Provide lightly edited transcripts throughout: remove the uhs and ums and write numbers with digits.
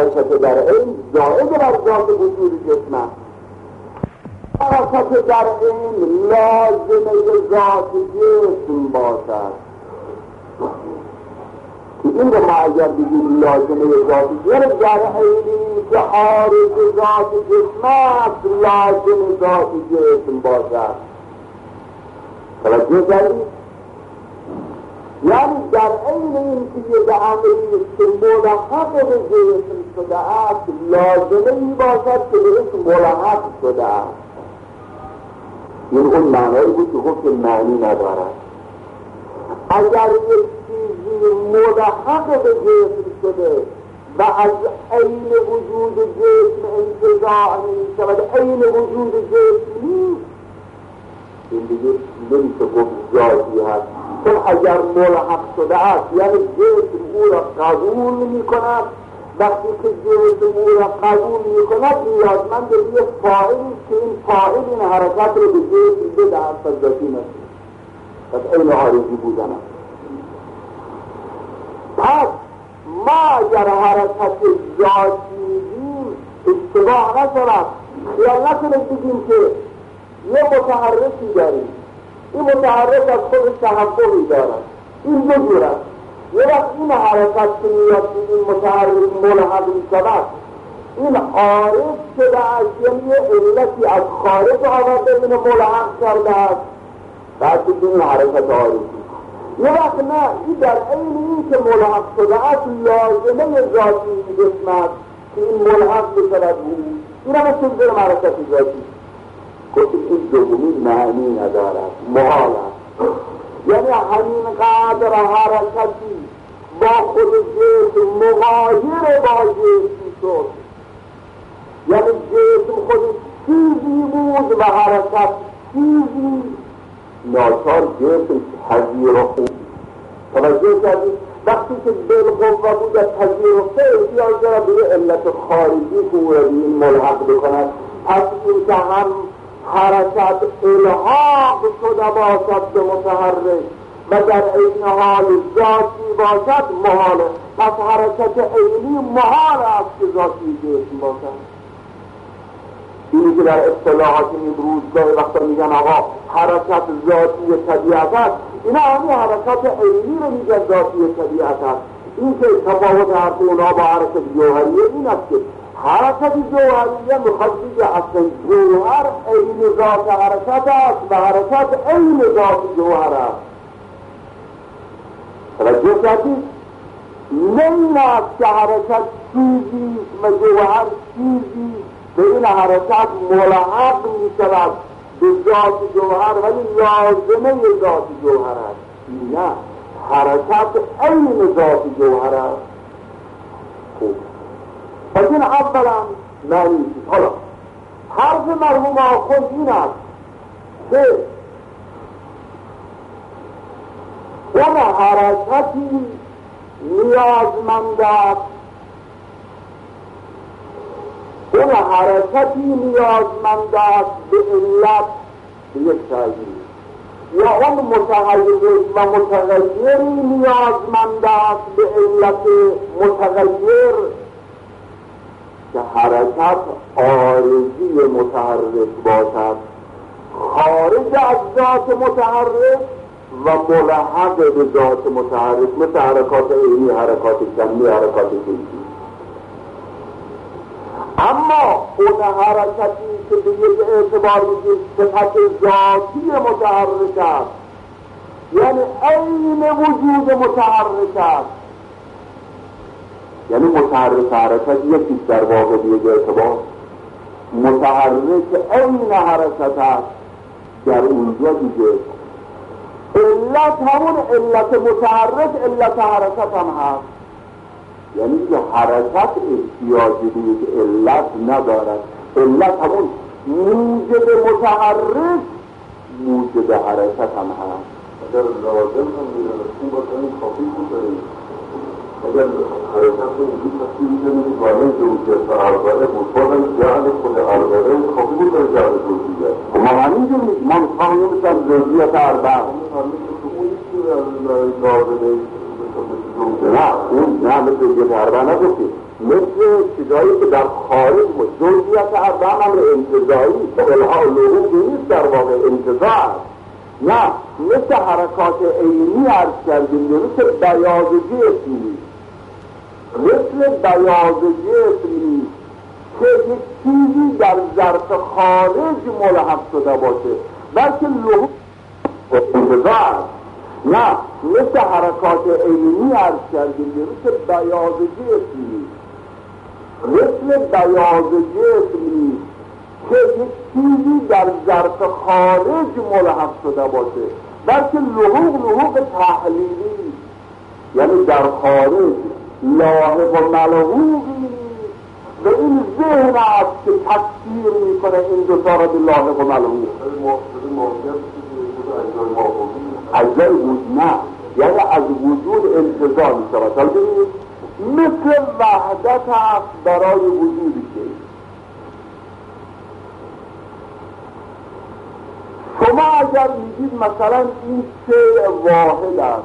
حرکت در عین زائد بر ذات وجود جسم است. حرکت در عین لازمه ذات جسم باشد که این رو ما اگر بگیم لازمه ذات جسم در عینی که خارج ذات جسم است لازم ذات جسم باشد. توجه کردید؟ یعنی در عین این که یک امری که ملحق به جسم شده است لازمه ای باشد که به اسم ملحق شده است. این اون معنایی بود که گفت که معنی ندارد. اگر یک چیزی ملحق به جسم شده و از عین وجود جسم انتزاع می شود عین وجود جسم نیست، این دیگه نمیشه گفت ذاتی هست. چون اگر ملحق شده است یعنی جسم او را قبول می کند، وقتی که جسم او را قبول می کند نیازمند به یک فاعلی که این فاعل این حرکت رو به جسم بدهد پس ذاتی نشد، پس عین عارضی بودن است. پس ما اگر حرکت ذاتی میدیم اشتباه نشود، خیال نکنید بگیم که یه متحرکی داریم، این متحرک از خودش تحققی دارد، این دو جور است. یه وقت این حرکت که میاد این متحرک ملحق میشود این عارض شده است، یعنی یه علتی از خارج آورده اینو ملحق کرده است، بعد که این حرکت عارضی. یه وقت نه، این در عین این که ملحق شده است لازمه ذاتی جسم است که این ملحق بشود بود، این هم چیز در حرکت ذاتی. گفت این دومی معنی ندارد، محال است. یعنی همین قدر حرکتی با خود جسم مغایر با جسم شد، یعنی جسم خود چیزی بود و حرکت چیزی، ناچار جسم پذیر و خوب. توجه کردید؟ وقتی که بالقوه بود از پذیرفته احتیاج دارد به علت خارجی که او را به این ملحق بکند. پس این که هم حرکت الحاق شده باشد به متحرک و در عین حال ذاتی باشد محاله. پس حرکت عینی محال است که ذاتی جسم باشد. اینی که در اصطلاحات امروز گاهی وقتا میگن آقا حرکت ذاتی طبیعت است، اینا همین حرکت عینی رو میگن ذاتی طبیعت است. این که تفاوت هر اونا با حرکت جوهریه این است که حرکت جوهریه میخواد بگه اصلا جوهر عین ذات حرکت است و حرکت عین ذات جوهر است. توجه کردید؟ نه این است که حرکت چیزی و جوهر چیزی به این حرکت ملحق می شود به ذات جوهر ولی لازمه ذات جوهر است. نه، حرکت عین ذات جوهر است. خوب، پس این اولا معنی شد. حالا حرف مرحوم آخوند این است که اون حرکتی نیازمند است، اون حرکتی نیازمند است به علت به یک تغییر، یا اون متغیر و متغیری نیازمند است به علت متغیر که حرکت عارضی متحرک باشد خارج از ذات متحرک و ملحق به ذات متحرک، مثل حرکات عینی، حرکات کمی، حرکات جزئی. اما اون حرکتی که به یک اعتبار میگیم صفت ذاتی متحرک است، یعنی عین وجود متحرک است، یعنی متحرک حرکت یکیست در واقع به یک اعتبار، متحرک عین حرکت است. در اونجا دیگه علت همون علت متحرک علت حرکت هم هست، یعنی که حرکت احتیاجی به یک علت ندارد. علت همون موجب متحرک موجب حرکت هم هست. اگر لازم هم میرسیم با این کافی بود داریم، اگر حرکت رو وجود تصویری کنید وانه زوجیت و عربره بود بازم جعل خود عربره کافی بود در جعل زوجیت. ما همین جمعید ما میخواهیم مثل زوجیت عربره نه، اون نه مثل زوجیت عربره نگفتیم. مثل چیزایی که در خارج جزئیات اول امر انتزاعی الها لغوب نیست، در واقع انتزاع است. نه، مثل حرکات عینی عرض کردیم، مثل بیاض جسمی، مثل بیاض جسمی که یک چیزی در ظرف خارج ملحق شده باشه، بلکه لغوب انتزاع است. نه، مثل حرکات عینی عرض کردیم، مثل بیاض جسمی، مثل بیاض جسمی که یک چیزی در ظرف خارج ملحق شده باشه، بلکه لحوق تحلیلی، یعنی در خارج لاحق و ملحوقی و این ذهن است که تکثیر میکنه این دوتا را به لاحق و ملحوق. اجزای وجود نه، یعنی از وجود انتزاع می شود. مثل وحدت است برای وجودی که شما اگر میگید مثلا این شیء واحد است،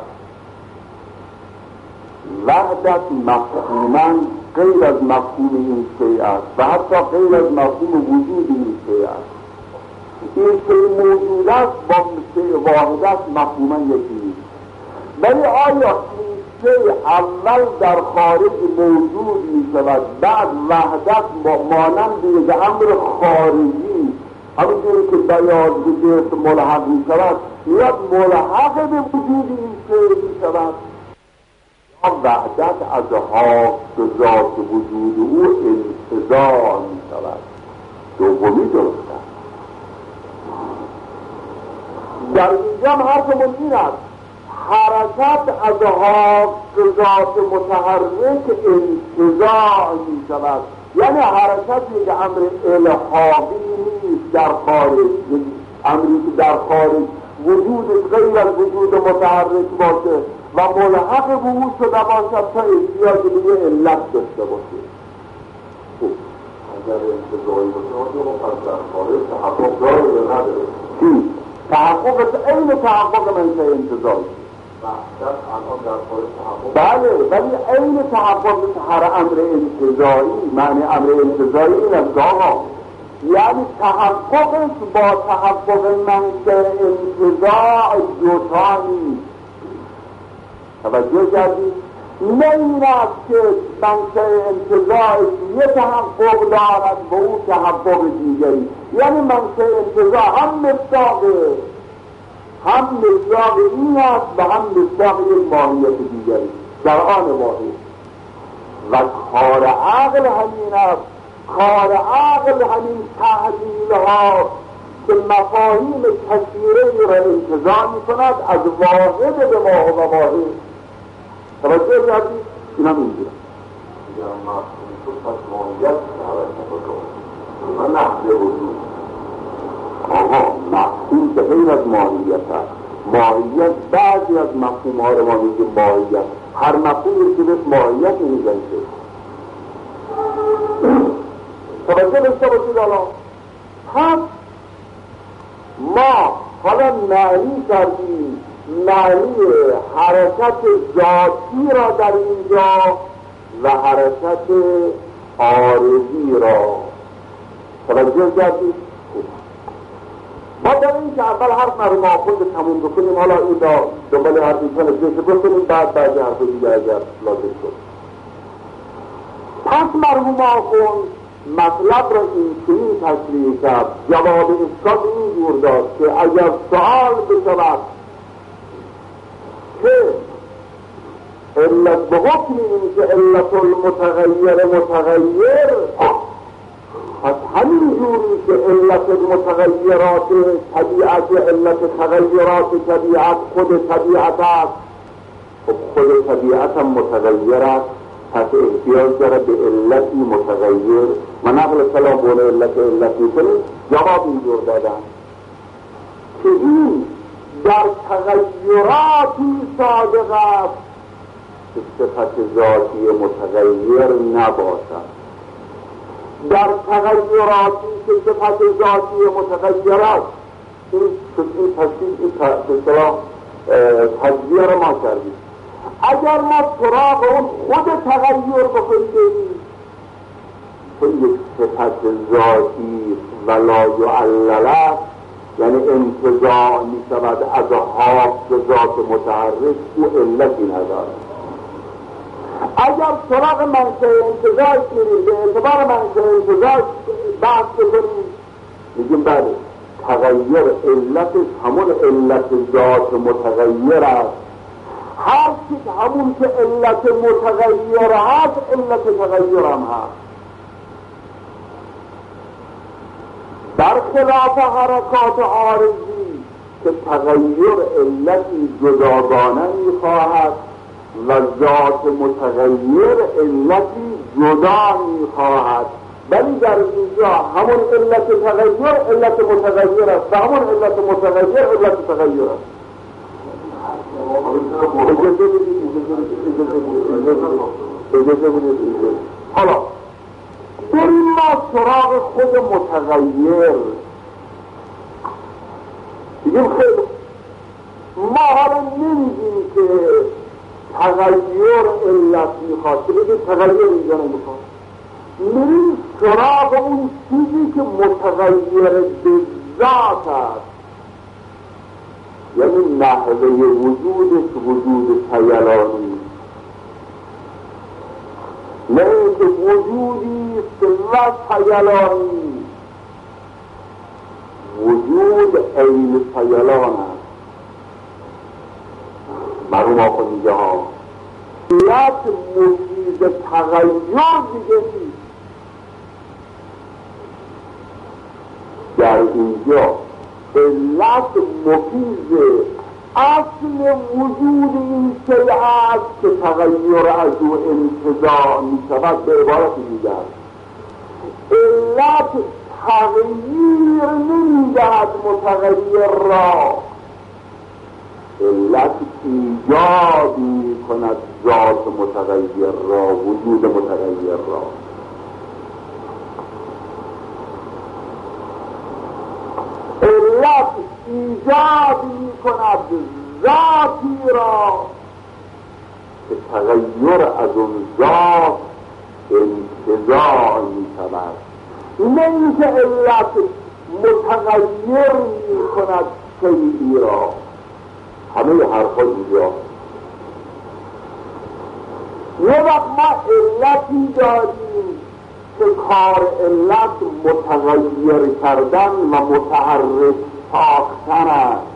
وحدت مفهوما غیر از مفهوم این شیء است و حتی غیر از مفهوم وجود این شیء است. این شیء موجود است با شیء واحد است مفهوما یکی نیست. ولی آیا این شیء اول در خارج موجود می شود، بعد وحدت مانند یک امر خارجی همونجوری که بیاض به جسم ملحق می شود میاد ملحق به وجود این شیء می شود، یا وحدت از حاصل ذات وجود او انتزاع می شود؟ دومی درست است. در اینجا هم حرفمون این است، حرکت از حاصلات متحرک انتزاع می شود، یعنی حرکت یک امر الحاقی نیست در خارج، امری که در خارج وجود غیر از وجود متحرک باشه و ملحق به او شده باشد تا احتیاج به یه علت داشته باشه. اگر انتزاعی باشه پس در خارج تحقق داره یا نداره؟ چی؟ تحقق این تحقق منشه انتزاعی. بله، ولی این تحقق هر امر انتزاعی، معنی امر انتزاعی این است آقا، یعنی تحققش با تحقق منشه انتزاع دوتا نیست. توجه کردید؟ نه این است که منشه انتزاعش یه تحقق دارد و اون تحقق دیگری، یعنی منشه انتزاع هم مصداقه، هم مصداق این است و هم مصداق یک ماهیت دیگری در آن واحد. و کار عقل همین است، کار عقل همین تحلیل ها که مفاهیم کثیره را انتزاع می کند از واحد به ما و واحد. توجه کردید؟ این هم اینجا یا مفهوم تو پس ماهیت حرکت بکنه و نحوه وجود. آقا مفهوم به غیر از ماهیت است. ماهیت بعضی از مفهوم ها رو ما میگیم ماهیت، هر مفهومی که بهش ماهیت میگن شد. توجه داشته باشید. حالا پس ما حالا معنی کردیم، معنی حرکت ذاتی را در اینجا و حرکت عارضی را توجه کردیم. ما در این که اول حرف مرحوم آخوند تموم بکنیم، حالا این را دنبال حرف ایشان ازیشه بکنیم، بعد بعضی حرف دیگه اگر لازم شد. پس مرحوم آخوند مطلب را این چنین تشریح کرد، جواب اشکال این جور داد که اگر سؤال بشود که علت به حکم این که علت المتغیر متغیر، پس همین جوری که علت متغیرات طبیعت، علت تغییرات طبیعت خود طبیعت است، خود طبیعت هم متغیر است، پس احتیاج داره به علتی متغیر و نقل کلام بونه علت میکنیم. جواب اینجور دادن که این در تغییراتی صادق است که صفت ذاتی متغیر نباشد. در تغییراتی که صفت ذاتی متغیر است، این تجزیه را ما کردیم. اگر ما سراغ اون خود تغییر بکنیم که یک صفت ذاتی و لا یعلل است، یعنی انتزاع می شود از حافظ ذات متحرک، او علتی ندارد. اگر سراغ منشأ انتزاع کنیم، به اعتبار منشأ انتزاع بحث کنیم، میگیم بله تغییر علتش همون علت ذات متغیر است، هر چیز همون که علت متغیر هست علت تغییر هم هست. برخلاف حرکات عارضی که تغییر علتی جداگانه میخواهد و ذات متغیر علتی جدا میخواهد، ولی در اینجا همون علت تغییر علت متغیر است و همون علت متغیر علت تغییر است. اجازه بدید. حالا بریم ما سراغ خود متغیر. بگیم خیلی ما حالا نمیگیم که تغییر علت میخواد، که بگیم تغییر اینجا نمیخواد، میریم سراغ اون چیزی که متغیر به ذات است، یعنی نحوه وجودش وجود سیلانی، نه اینکه وجودی است و سیلانی، وجود عین سیلان است. معلوم آخون اینجا ها علت مفید تغییر دیگه نیست. در اینجا علت مفید اصل وجود این شیء است که تغییر از او انتزاع می شود. به عبارت دیگر علت تغییر نمیدهد متغیر را، علت ایجاد می کند ذات متغیر را، وجود متغیر را. علت ایجاد می کند ذاتی را که تغییر از اون ذات انتزاع می شود، نه اینکه علت متغیر می کند شیئی را. همه حرفا اینجا یه وقت ما علتی داریم که کار علت متغیر کردن و متحرک ساختن است،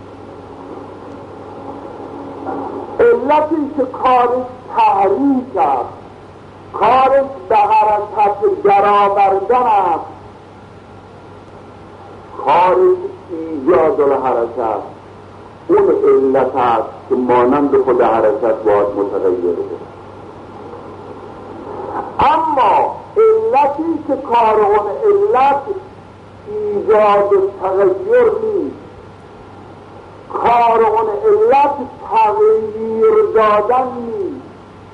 علتی که کارش تحریک است، کارش به حرکت درآوردن است، کارش ایجاد الحرکت، اون علت است که مانند خود حرکت باید متغیر بود. اما علتی که کار اون علت ایجاد تغییر نیست، کار اون علت تغییر دادن نیست.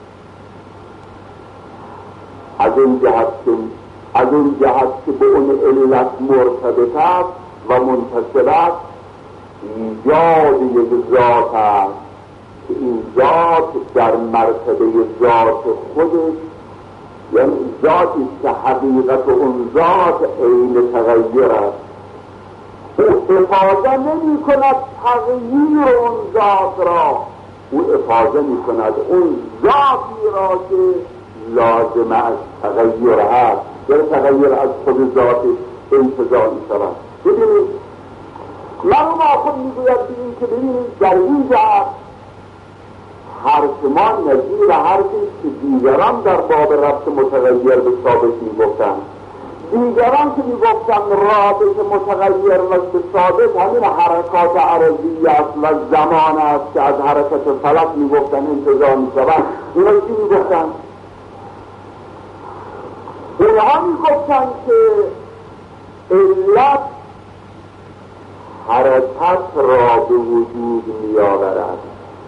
از اون جهت که به اون علت مرتبط است و منتصب است، ایجاد یک ذات است که این ذات در مرتبه ذات خودش، یعنی ذاتی که حقیقت اون ذات عین تغییر است، او افاده نمی کند تغییر اون ذات را، او افاده می کند اون ذاتی را که لازم از تغییر هست، یعنی تغییر از خود ذات انتزاع می شود. ببینید مرحوم آخوند میگوید که ببینید در این جهت حرف ما نظیر حرفی که دیگران در باب ربط متغیر به ثابت میگفتند. دیگران که میگفتند رابط متغیر و به ثابت همین حرکات عرضی است و زمان است که از حرکت فلک میگفتند انتزاع میشود. اونا چی میگفتند؟ اونها میگفتند که علت حرکت را به وجود میآورد،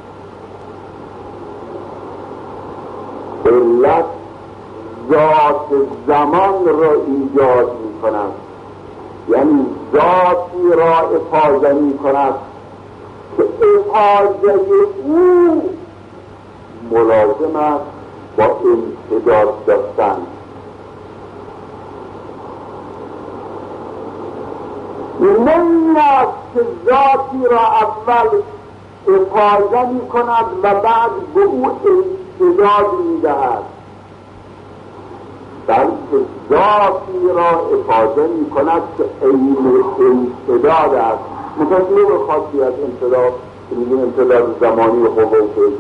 علت ذات زمان را ایجاد می کند، یعنی ذاتی را افاده می کند که افاده او ملازم است با امتداد داشتن. نه این است که ذاتی را اول افاضه می کند و بعد به او امتداد می دهد، بلکه ذاتی را افاضه می کند که عین امتداد است. متأسفانه خاصی از امتداد که میگیم امتداد زمانی و حقوقی.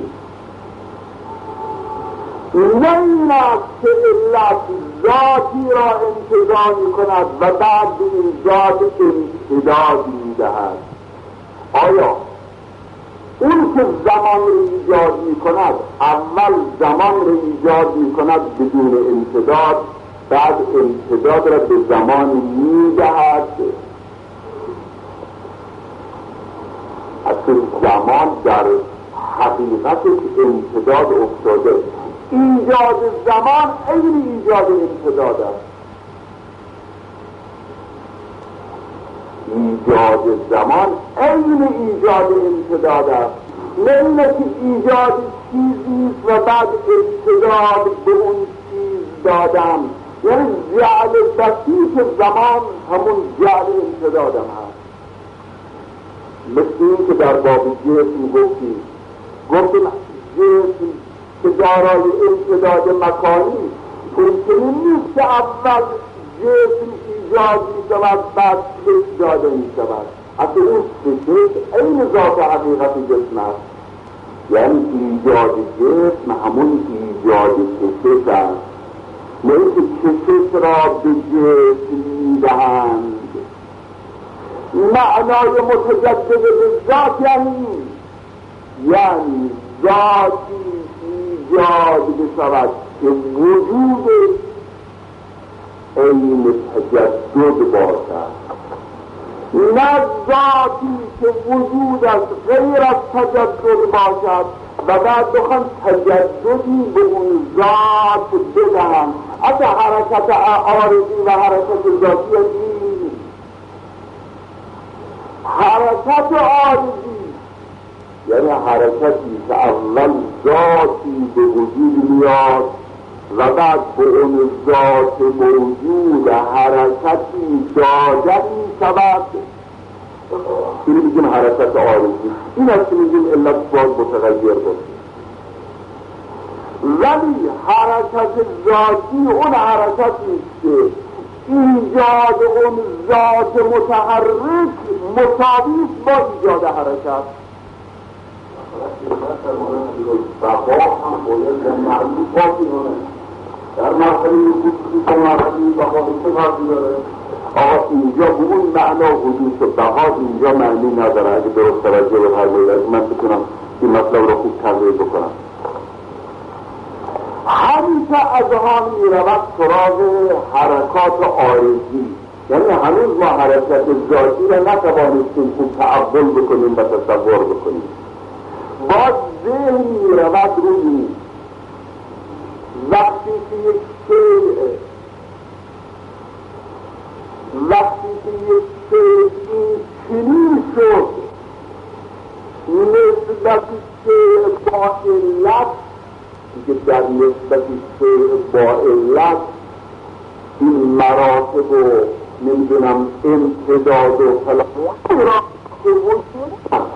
نه این است که علت ذاتی را امتداد می کند و بعد به این ذات امتداد می دهد. آیا اون که زمان رو ایجاد می کند اول زمان رو ایجاد می کند بدون امتداد، بعد امتداد را به زمان می دهد؟ اصلا زمان در حقیقتش امتداد افتاده. ایجاد زمان عین ایجاد امتداد است. ایجاد زمان عین ایجاد امتداد است. نه اینه که ایجاد چیزیست و بعد امتداد به اون چیز دادم، یعنی جعل بسیط زمان همون جعل امتدادم هست. مثل این که در باب جسم گفتیم جسم که دارای امتداد مکانی ممکن نیست که اول جسم ایجاد می شود بعد فکر داده می شود. اصلا اون فکر این ذات حقیقت جسم است، یعنی ایجاد جسم همون ایجاد کشش است. نه اینکه کشش را به جسم می دهند. معنای متجدد به ذات یعنی ذاتی ایجاد بشود که وجود عین تجدد باشد، نه ذاتی که وجود از غیر از تجدد باشد و بعد بخوان تجددی به اون ذات بدهند. از حرکت عارضی و حرکت ذاتی نیست. حرکت عارضی یعنی حرکتی که اول ذاتی به وجود میاد و بعد به اون ذات موجود حرکتی داده می شود. این میگیم حرکت عارضی. این است که میگیم علت باز متغیر باشه. ولی حرکت ذاتی اون حرکتی که ایجاد اون ذات متحرک مساوی با ایجاد حرکت. بقا هم باید در معلوم باقی هونه. در مرحله خصوصی با مرحله بقا چه فرقی داره؟ آقا اینجا به اون معنا حدوث بقا اینجا معنی نداره. اگه درست توجه به فرمایید، اگه من بتونم این مطلب را خوب تغییر بکنم. همیشه اذهان میرود سراغ حرکات عارضی، یعنی هنوز ما حرکت ذاتی را نتوانستیم خوب تعقل بکنیم و تصور بکنیم. باز ذهن میرود روی وقتی که یک شیء این چنین شد نسبت شیء با علت، که در نسبت شیء با علت این مراتب و نمیدونم امتداد و فلان را که وجود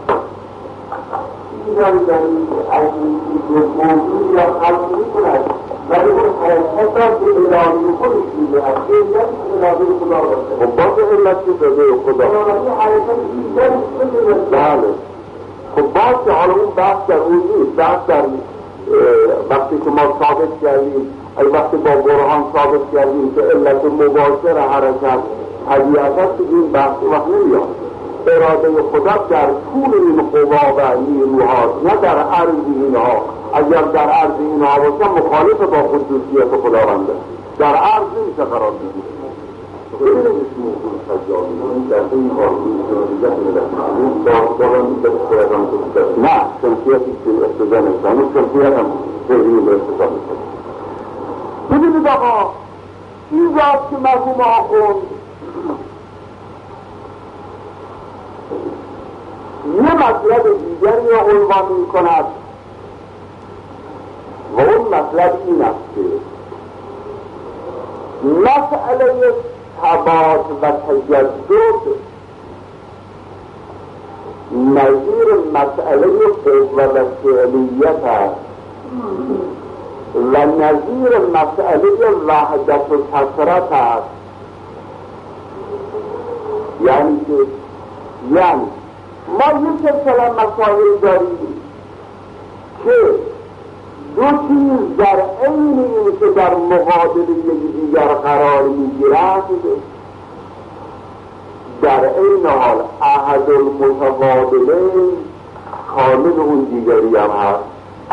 این در این موضوع یا خلق میکند، ولی اون حرکت را به الهی خودش میدهد. علت الهی خدا باشه. خب باز علت که داده خدا این حرکت ایجاد بله. خب باز که حالا اون بحث در اون نیست. بحث در وقتی که ما ثابت کردیم، ای وقتی با برهان ثابت کردیم که علت مباشر حرکت طبیعت است، این بحث وقت نمیاد. اراده خدا در طول این قوا و نیروهاست، نه در عرض اینها. اگر در عرض اینها باشه مخالف با خصوصیت خداونده، در عرض نمیشه قرار بگیره. ببینید موضوع تجاوی در این نه شمسیتی که اقتضا نشانه شمسیت هم تغییر به اقتضا نشانه. ببینید آقا این ذات که مرحوم آخوند یه مطلب دیگری را عنوان می کند و اون مطلب این است که مسئله ثبات و تجدد نظیر مسئله قوه و فعلیت است و نظیر مسئله وحدت و کثرت است. یعنی ما یک سلسله مسائل داریم که دو چیز در عین این که در مقابل یکدیگر قرار میگیرند در عین حال احد المتقابلین کامل اون دیگری هم هست.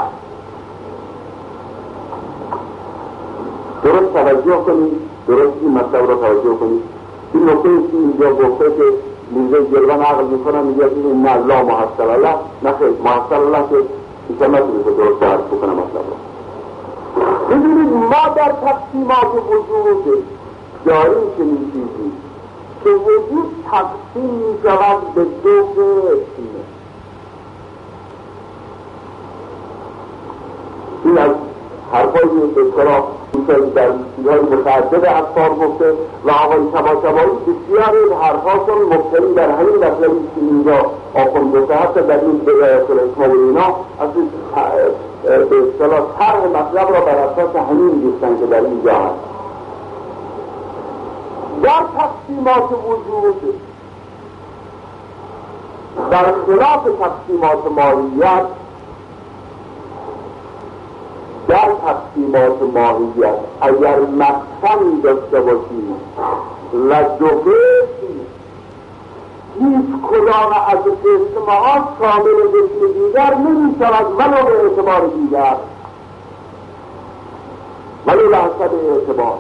درست توجه کنید، درست این مطلب را توجه کنید. این نکته که اینجا گفته که میرزا جلوان عقل میکنن میگه این نه لا محصل الله، نه خیلی محصل الله که ایسا نتونید درست درست بکنم مطلب را. ببینید ما در تقسیمات وجود داریم که میگیم که وجود تقسیم میشود به دو قسم. این از حرفای به اصطلاح در چیزهای متعدد اخبار گفته و آقای طباطبایی بسیار این حرفاشون مبتنی در همین مطلبی که اینجا آخون گفته، حتی در این بدایت الحکمه و اینا از به اصطلاح طرح مطلب را بر اساس همین گفتن که در اینجا هست. در تقسیمات وجود در خلاف تقسیمات ماهیت، در تقسیمات ماهیت اگر مقسمی داشته باشیم و دو قسم هیچ کدام از قسمها شامل قسم دیگر نمی شود ولو به اعتبار دیگر، ولو به حسب اعتبار.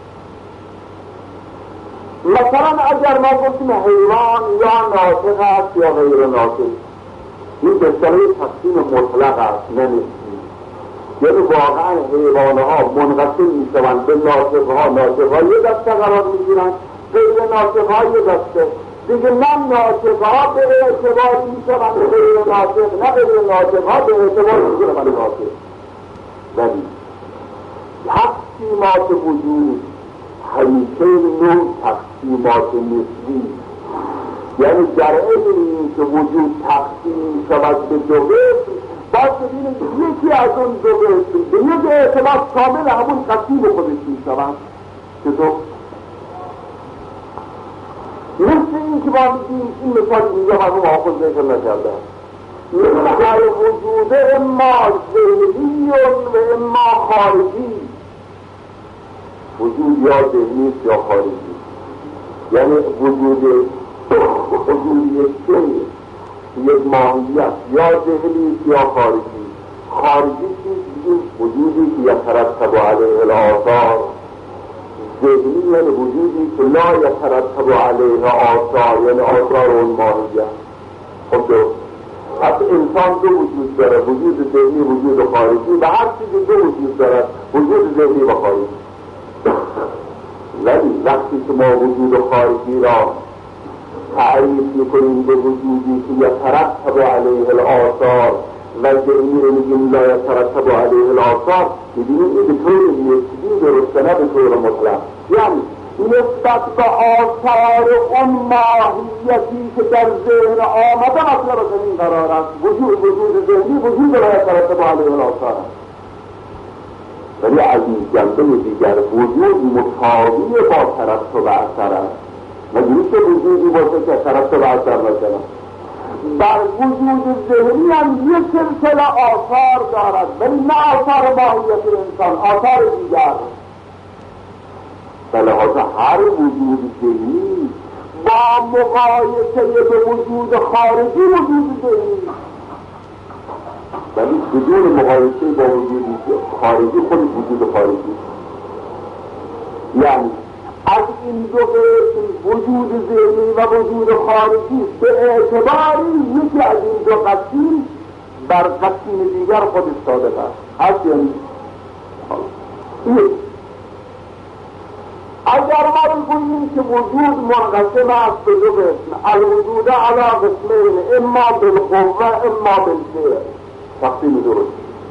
مثلا اگر ما گفتیم حیوان یا ناطق است یا غیر ناطق، این به اصطلاح تقسیم مطلق است، نمیشه. یعنی واقعا حیوانها منقسم میشوند به ناطقها، ناطقها یه دسته قرار میگیرند، غیر ناطقها یه دسته دیگه. نه ناطقها به اعتبار میشوند غیر ناطق، نه غیر ناطقها به اعتبار میشوند ناطق. ولی تقسیمات وجود همیشه نوع تقسیمات نسبی، یعنی در عین این که وجود تقسیم شود به دو قسم، باید ببینید یکی از اون دو قسم به یک اعتبار کامل همون قسیم خودش میشوند. چطور؟ مثل این که ما میگیم، این مثال اینجا مرحوم حافظ ذکر نکرده، مثل وجود اما ذهنی و اما خارجی. وجود یا ذهنی یا خارجی، یعنی وجود یک شیء، یک ماهیت یا ذهنی یا خارجی. خارجی چیز وجودی که یترتب علیه الآثار، ذهنی یعنی وجودی که لا یترتب علیه آثار، یعنی آثار اون ماهیت. خب پس انسان دو وجود داره، وجود ذهنی، وجود خارجی، و هر چیزی دو وجود داره، وجود ذهنی و خارجی. ولی وقتی که ما وجود خارجی را تعریف میکنیم به وجودی که یترتب علیه الآثار و ذهنی رو میگیم لا یترتب علیه الآثار، میبینیم این به طور نسبی درسته، نه به طور مطلق. یعنی نسبت به آثار اون ماهیتی که در ذهن آمده مطلب این قرار است. وجود ذهنی وجود لا یترتب علیه الآثار است. ولی از این جنبه دیگر وجود مساوی با ترتب اثر است. مجبوری که وجودی باشه که ترتب اثر نشود. در وجود ذهنی هم یک سلسله آثار دارد، ولی نه آثار ماهیت انسان، آثار دیگر. به لحاظ هر وجود ذهنی با مقایسه به وجود خارجی وجود ذهنی، ولی بدون مقایسه با وجود خارجی خود وجود خارجی. یعنی از این دو قسم وجود ذهنی و وجود خارجی به اعتباری یکی از این دو قسم بر قسم دیگر خودش صادق است. هست یعنی اگر ما بگوییم که وجود منقسم است به دو قسم، الوجود علی قسمین، اما بالقوه اما بالفعل، تقسیم درست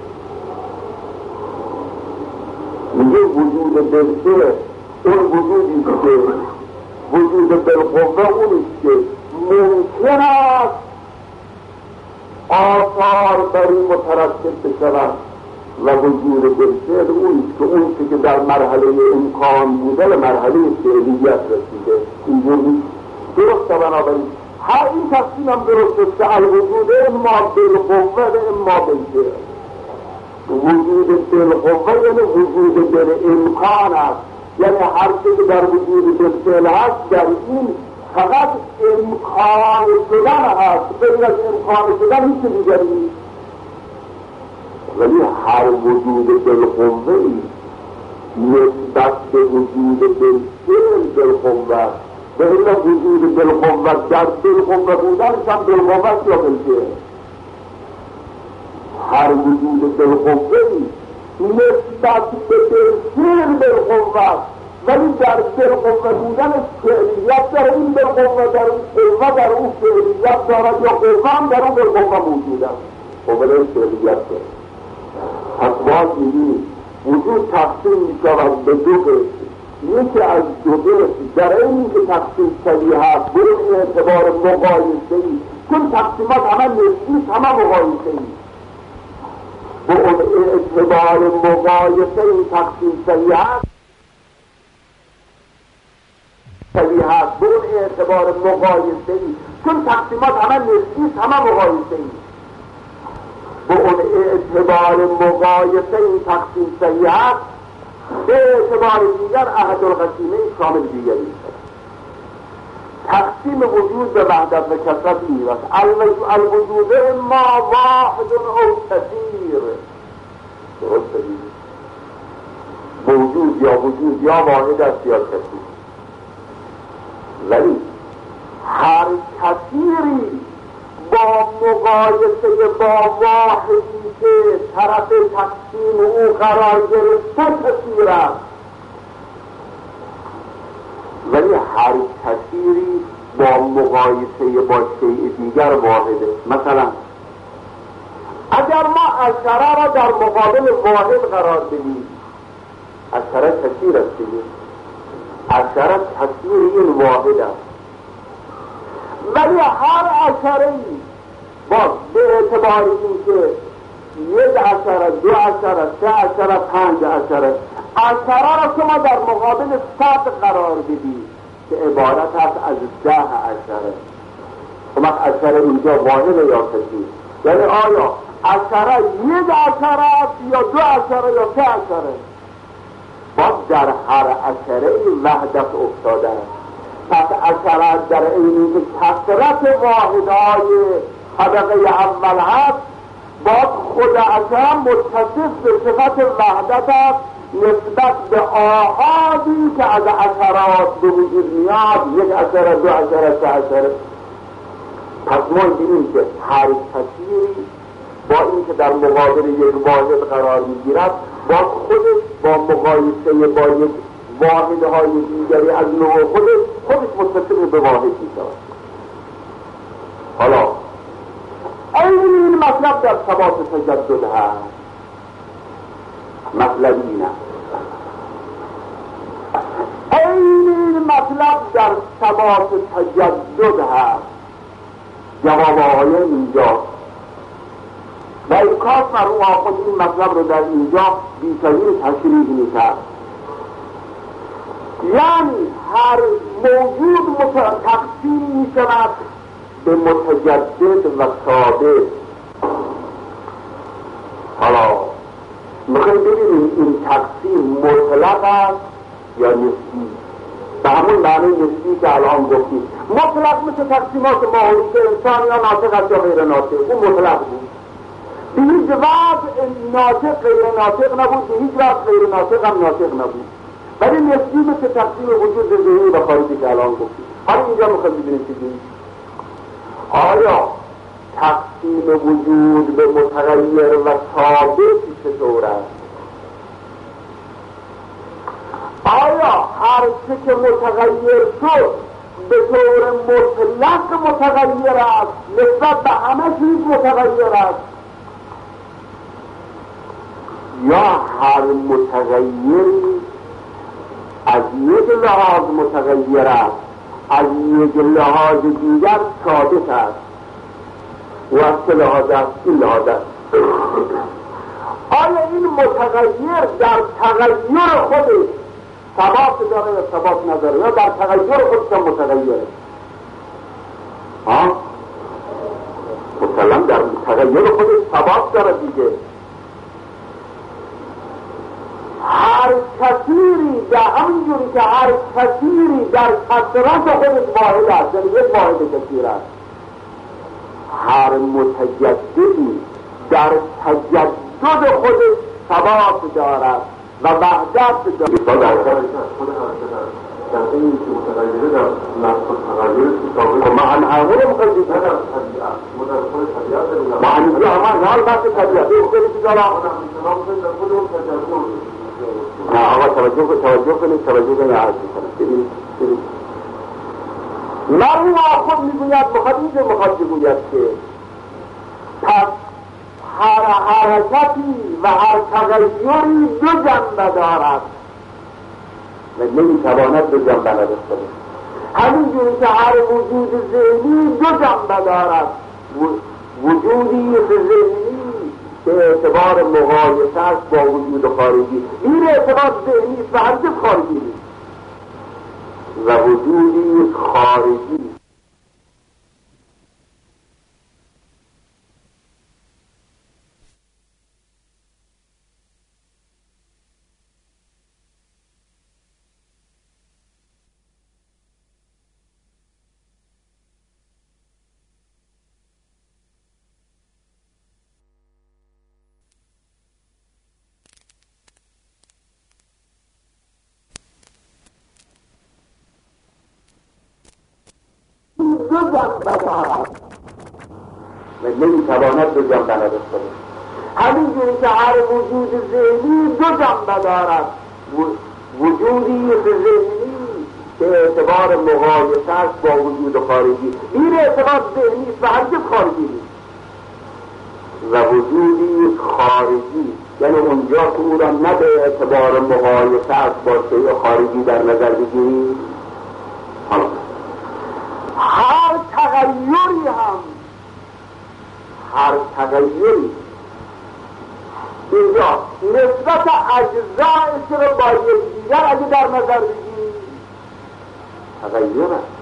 میگه وجود بالفعل اون وجودی که وجود بالقوه اونیست که ممکن است آثار بر این مترتب بشود و وجود بالفعل اون که در مرحله امکان بوده به مرحله فعلیت رسیده. اینجوری درسته. بنابراین هر این تقسیم هم درسته که الوجود اما بالقوه و اما بالفعل. وجود بالقوه یعنی وجود بالامکان است، یعنی هر چیزی در وجود بالفعل هست در این فقط امکان شدن هست، غیر از امکان شدن هیچ دیگری نیست. ولی هر وجود بالقوه‌ای نسبت به وجود بالفعل بالقوه، به این وجود بالقوه در بالقوه بودنش هم بالقوه یا بالفعل. هر وجود بالقوه‌ای نسبت به بالفعل بالقوه، ولی در بالقوه بودن فعلیت در این بالقوه، در اون قوه در اون فعلیت دارد، یا قوه هم در اون بالقوه موجود است. قوه در فعلیت دارد. پس باید می‌بینید وجود تقسیم می‌شود به دو قسم. یکی از دو قسم در این که تقسیم صحیح هست به این اعتبار مقایسه‌ای، چون تقسیمات همه نسبی همه مقایسه‌ای، به اون اعتبار مقایسه این تقسیم صحیح هست به اون اعتبار مقایسه‌ای، چون تقسیمات همه نسبی همه مقایسه‌ای، به اون اعتبار مقایسه این تقسیم صحیح هست، به اعتبار دیگر احد القسیمین شامل دیگری است. تقسیم وجود به وحدت و کثرت این است. الوجود اما واحد او کثیر. درست بگید وجود یا واحد است یا کثیر، ولی هر کثیری با مقایسه با واحدی که طرف تقسیم او قرار گرفته کثیر است، ولی هر کثیری با مقایسه با شیء دیگر واحده. مثلا اگر ما اشاره را در مقابل واحد قرار بدیم، اشاره کثیر است دیگه، اشاره کثیر این واحد است، ولی هر اشاره‌ای باز به اعتبار این که یک اشاره، دو اشاره، سه اشاره، پنج اشاره را شما در مقابل 100 قرار بدید که عبارت هست از 10 اشاره، شما اشاره اینجا واحد یا کثیر؟ یعنی آیا اشاره یک اشاره است یا دو اشاره یا سه اشاره؟ باز در هر اشاره وحدت افتاده است. پس اشاره در اینی که کثرت واحدهای طبقه اول هست، باز خود اشاره متصف به صفت وحدت است نسبت به آحادی که از اشارات به وجود میاد، یک اشاره، دو اشاره، سه اشاره. پس ما دیدیم که هر کثیری با این که در مقابل یک واحد قرار میگیرد، با خودش با مقایسه با یک واحدهای دیگری از نوع خودش متصل به واحد میشود. حالا این مطلب در ثبات تجدد هست. مطلب این است، این مطلب در ثبات تجدد هست. جواب آقای اینجا و این کاس مرحوم آخوند این مطلب رو در اینجا بیشترین تشریح میکرد. یعنی هر موجود تقسیم میشود به متجدد و ثابت. حالا میخوایم ببینیم این تقسیم مطلق است یا نسبی. به همون معنی نسبی که الان گفتیم. مطلق مثل تقسیمات ماهویت انسان یا ناطق است یا غیر ناطق، اون مطلق بود. به هیچ وجه ناطق غیر ناطق نبود، به هیچ وجه غیر ناطق هم ناطق نبود. ولی نسبی مثل تقسیم وجود ذهنی و خارجی که الان گفتیم. حالا اینجا میخوایم ببینیم چیزی. آیا تقسیم وجود به متغیر و ثابت چطور است؟ آیا هر چه که متغیر شد به طور مطلق متغیر است، نسبت به همه چیز متغیر است، یا هر متغیری از یک لحاظ متغیر است، از یک لحاظ دیگر ثابت است؟ و از چه لحاظ است؟ این لحاظ است آیا این متغیر در تغییر خودش ثبات داره یا ثبات نداره، یا در تغییر خودش هم متغیره؟ مسلم در تغییر خودش ثبات داره دیگه. هر کثیری در همینجوری که هر کثیری در کثرت خودش واحد است، یعنی یک واحد کثیر است، هر متجددی در تجدد خودش ثبات دارد و وحدت دارد. در این که متغیره در نفس و تغییر ثابت ما هم همونه مخیلی در طبیعت مدرخون طبیعت داریم ما همینجا همه حال بحث طبیعت بکنید که دارم در خود اون تجربه نه آقا توجه کنید عرض کنید. مرحوم خود میگوید مخاطب بگوید که پس هر حرکتی و هر تغییری دو جنبه دارد و نمیتواند دو جنبه نداشته باشد. همینجوری که هر وجود ذهنی دو جنبه دارد، وجودی ذهنی به اعتبار مقایسه است با وجود خارجی، این اعتبار ذهنی است و هرگز خارجی نیست، و وجودی خارجی دو جنبه دارد و نمیتواند دو جنبه نداشته باشد. همینجوری که هر وجود ذهنی دو جنبه دارد، وجودی ذهنی به اعتبار مقایسه است با وجود خارجی، این اعتبار ذهنی است و هرگز خارجی نیست، و وجودی خارجی یعنی اونجا که او را نه به اعتبار مقایسه است با شیء خارجی در نظر بگیرید. هر تغییری اینجا نسبت اجزایش رو با یکدیگر اگه در نظر بگیرید تغییر است.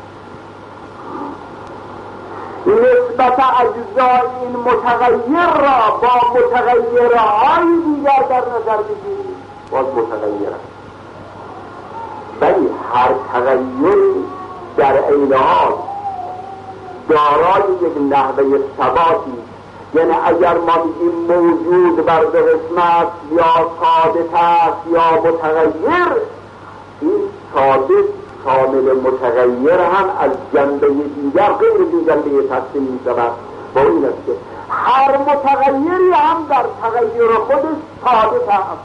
نسبت اجزای این متغیر را با متغیرهای دیگر در نظر بگیرید باز متغیر است. ولی هر تغییری در عین حال دارای یک نحوه ثباتی، یعنی اگر ما بگیم موجود بر دو قسم است، یا ثابت است یا متغیر، این ثابت شامل متغیر هم از جنبه دیگر غیر این جنبه تقسیم می‌شود. با این است که هر متغیری هم در تغییر خودش ثابت است.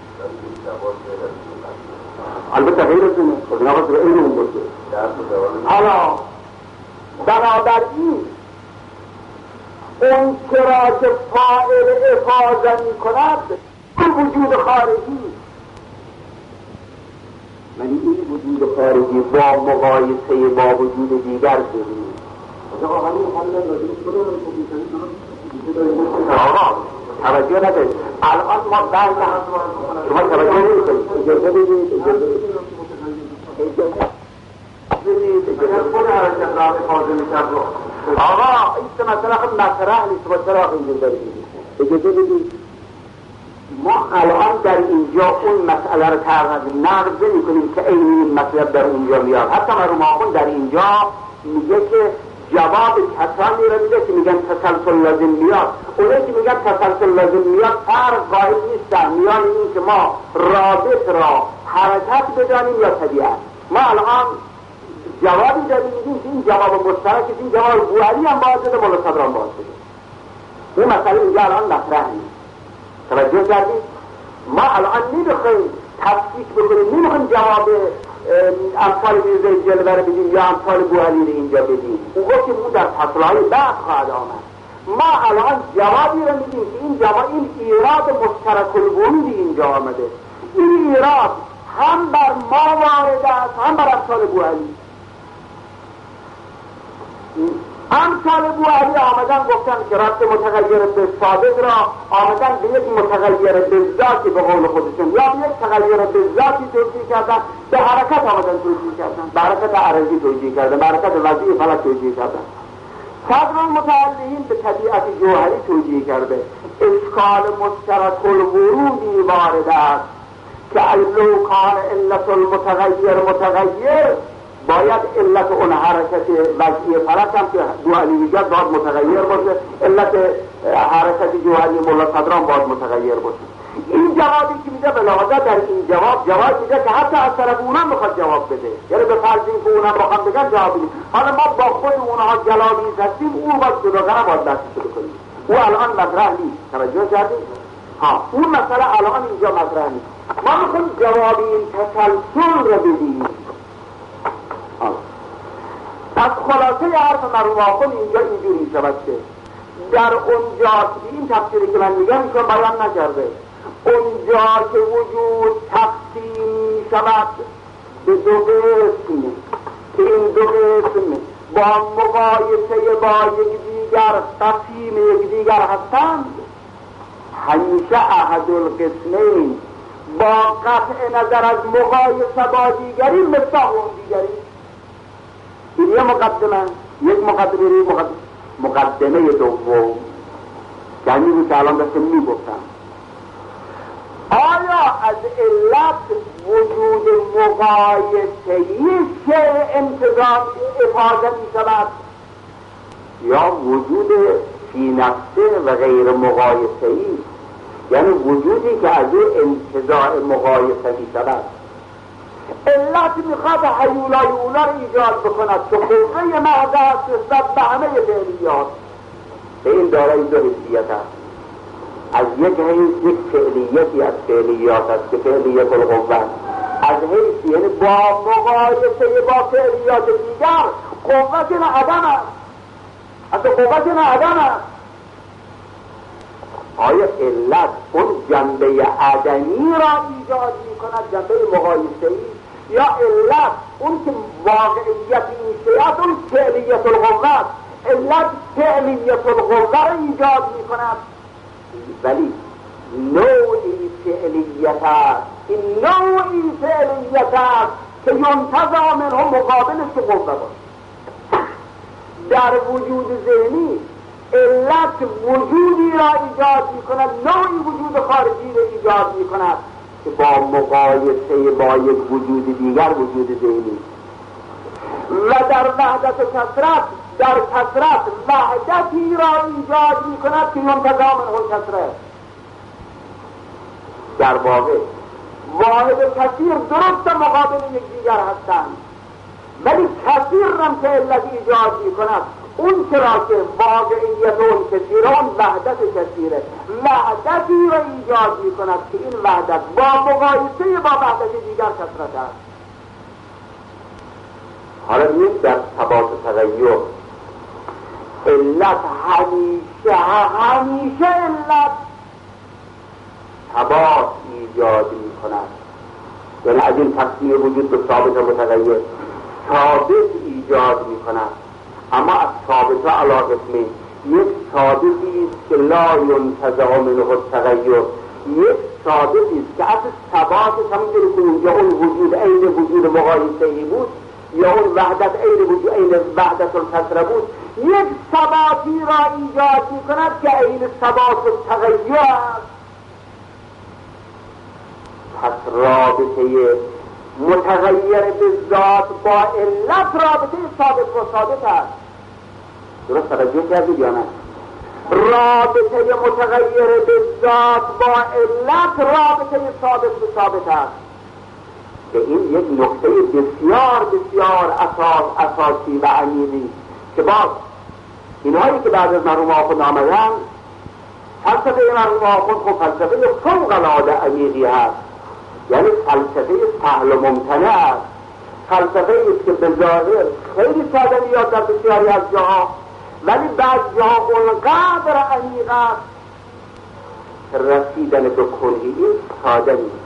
البته غیر از اینه خود نباید به این اون باشه. حالا بنابراین اون چرا که فاعل افاظه می کند این وجود خارجی، یعنی این وجود خارجی با مقایسه با وجود دیگر شدید. آقا توجه ندارید. الان ما بحث شما توجه نمی‌کنید. اجازه بدید آقا این مثلا خود مطرح نیست با چرا اینجا دارید. اجازه بدید ما الان در اینجا اون مسئله رو نقض نمی کنیم که این مطلب در اونجا میاد. حتی مرحوم آخوند در اینجا میگه که جواب کسانی رو میده که میگن تسلسل لازم میاد. اونایی که میگن تسلسل لازم میاد فرق قائل نیستن میان این که ما رابط را حرکت بدانیم یا طبیعت. ما الان جوابی داریم میگیم که این جواب مشترک است، این جواب بوهری هم باید بده، مولا صدر هم باید بده. این مسئله اینجا الان مطرح نیست. توجه کردید؟ ما الان نمیخوایم تفکیک بکنیم، نمیخوایم جواب امثال میرزای جلوه رو بدیم یا امثال بوهری رو اینجا بدیم. او گفت که اون در فصلهای بعد خواهد آمد. ما الان جوابی رو میدیم که این جواب این ایراد مشترک الوجود اینجا آمده. این ایراد هم بر ما وارد است هم بر امثال بوهری. امثال بوعلی آمدن گفتن که ربط متغیر به ثابت را آمدن به یک متغیر به ذاتی به قول خودشون یا به یک تغیر به ذاتی توجیه کردن، به حرکت آمدن توجیه کردن، به حرکت عرضی توجیه کردن، به حرکت وضعی فلک توجیه کردن. صدر المتعلقین به طبیعت جوهری توجیه کرده. اشکال مشترک الورودی وارد است که لو کان علت المتغیر متغیر، باید علت اون حرکت وضعی فلک هم که جوهری میگه باید متغیر باشه، علت حرکت جوهری مولا صدران باید متغیر باشه. این جوابی که میده به لحاظه در این جواب میده که حتی از طرف اونا میخواد جواب بده، یعنی به فرض این که اونا بخوام بگن جواب میده. حالا ما با خود اونها جلابیز هستیم، اون باید جداگانه باید دستش بکنیم. او الان مطرح نیست، توجه کردیم؟ اون مسئله الان اینجا مطرح نیست. ما میخوایم جواب این تسلسل رو بدیم. از خلاصه حرف مرحوم آخوند اینجا اینجوری شود که در اونجا که این تفسیری که من میگم ایشون بیان نکرده، اونجا که وجود تقسیم شود به دو قسم که این دو قسم با مقایسه با یکدیگر قسیم یکدیگر هستند، همیشه احد القسمین با قطع نظر از مقایسه با دیگری مصداق اون دیگری. این یه مقدمه، یک مقدمه دوم یعنی بود که الان داشتم میگفتم آیا از علت وجود مقایسه‌ای شیء انتظام افاده می شود یا وجود فی نفسه و غیر مقایسه‌ای، یعنی وجودی که از انتزاع مقایسه می شود؟ علت میخواد حیولای اولا رو ایجاد بکند که قوه محض است نسبت به همه فعلیات. به این دارای دو حیثیت است. از یک حیث یک فعلیتی از فعلیات است که فعلیت القوه، از حیث یعنی با مقایسه با فعلیات دیگر قوت عدم است، اصلا قوت عدم است. آیا علت اون جنبه عدمی را ایجاد می کند، جنبه مقایسه‌ای، یا علت اون که واقعیت این شیعت اون فعلیت القوه است؟ علت فعلیت القوه را ایجاد می کند ولی نوعی فعلیت است، این نوعی فعلیت است که ینتزع منه مقابلش که قوه باشه. در وجود ذهنی علت وجودی را ایجاد می کند، نوعی وجود خارجی را ایجاد می کند که با مقایسه با یک وجود دیگر وجود ذهنی. و در وحدت و کثرت، در کثرت وحدتی را ایجاد می کند که ینتزع منه کثرت. در واقع واحد و کثیر درست مقابل یکدیگر هستند، ولی کثیر هم که علت ایجاد می کند اون چرا که واقعیت اون کثیره، اون وحدت کثیره، وحدتی را ایجاد می کند که این وحدت با مقایسه با وحدت دیگر کثرت است. حالا نیست در ثبات تغییر علت همیشه علت ثبات ایجاد می کند، یعنی از این تقسیم وجود به ثابت و متغیر ثابت ایجاد می کند. اما از ثابت علی قسمین، یک ثابتی است که لا ینتزع منه التغیر، یک ثابتی است که اصل ثباتش همونجوری که اونجا اون وجود عین وجود مقایسه‌ای بود یا اون وحدت عین وحدت الکثره بود، یک ثباتی را ایجاد می کند که عین ثبات التغیر است. پس رابطه متغیر به ذات با علت رابطه ثابت و ثابت است. درست توجه کردید یا نه؟ رابطه متغیر به ذات با علت رابطه ثابت و ثابت است که این یک نکته بسیار بسیار اساسی و عمیقی که باز اینهایی که بعد از مرحوم آخوند آمدن، فلسفه مرحوم آخوند خب فلسفه فوق العاده عمیقی هست، یعنی فلسفه سهل و ممتنع است، فلسفه است که به ظاهر خیلی ساده میاد در بسیاری از جاها، ولی بعد جاها اونقدر عمیق است که رسیدن به کنهی ساده نیست.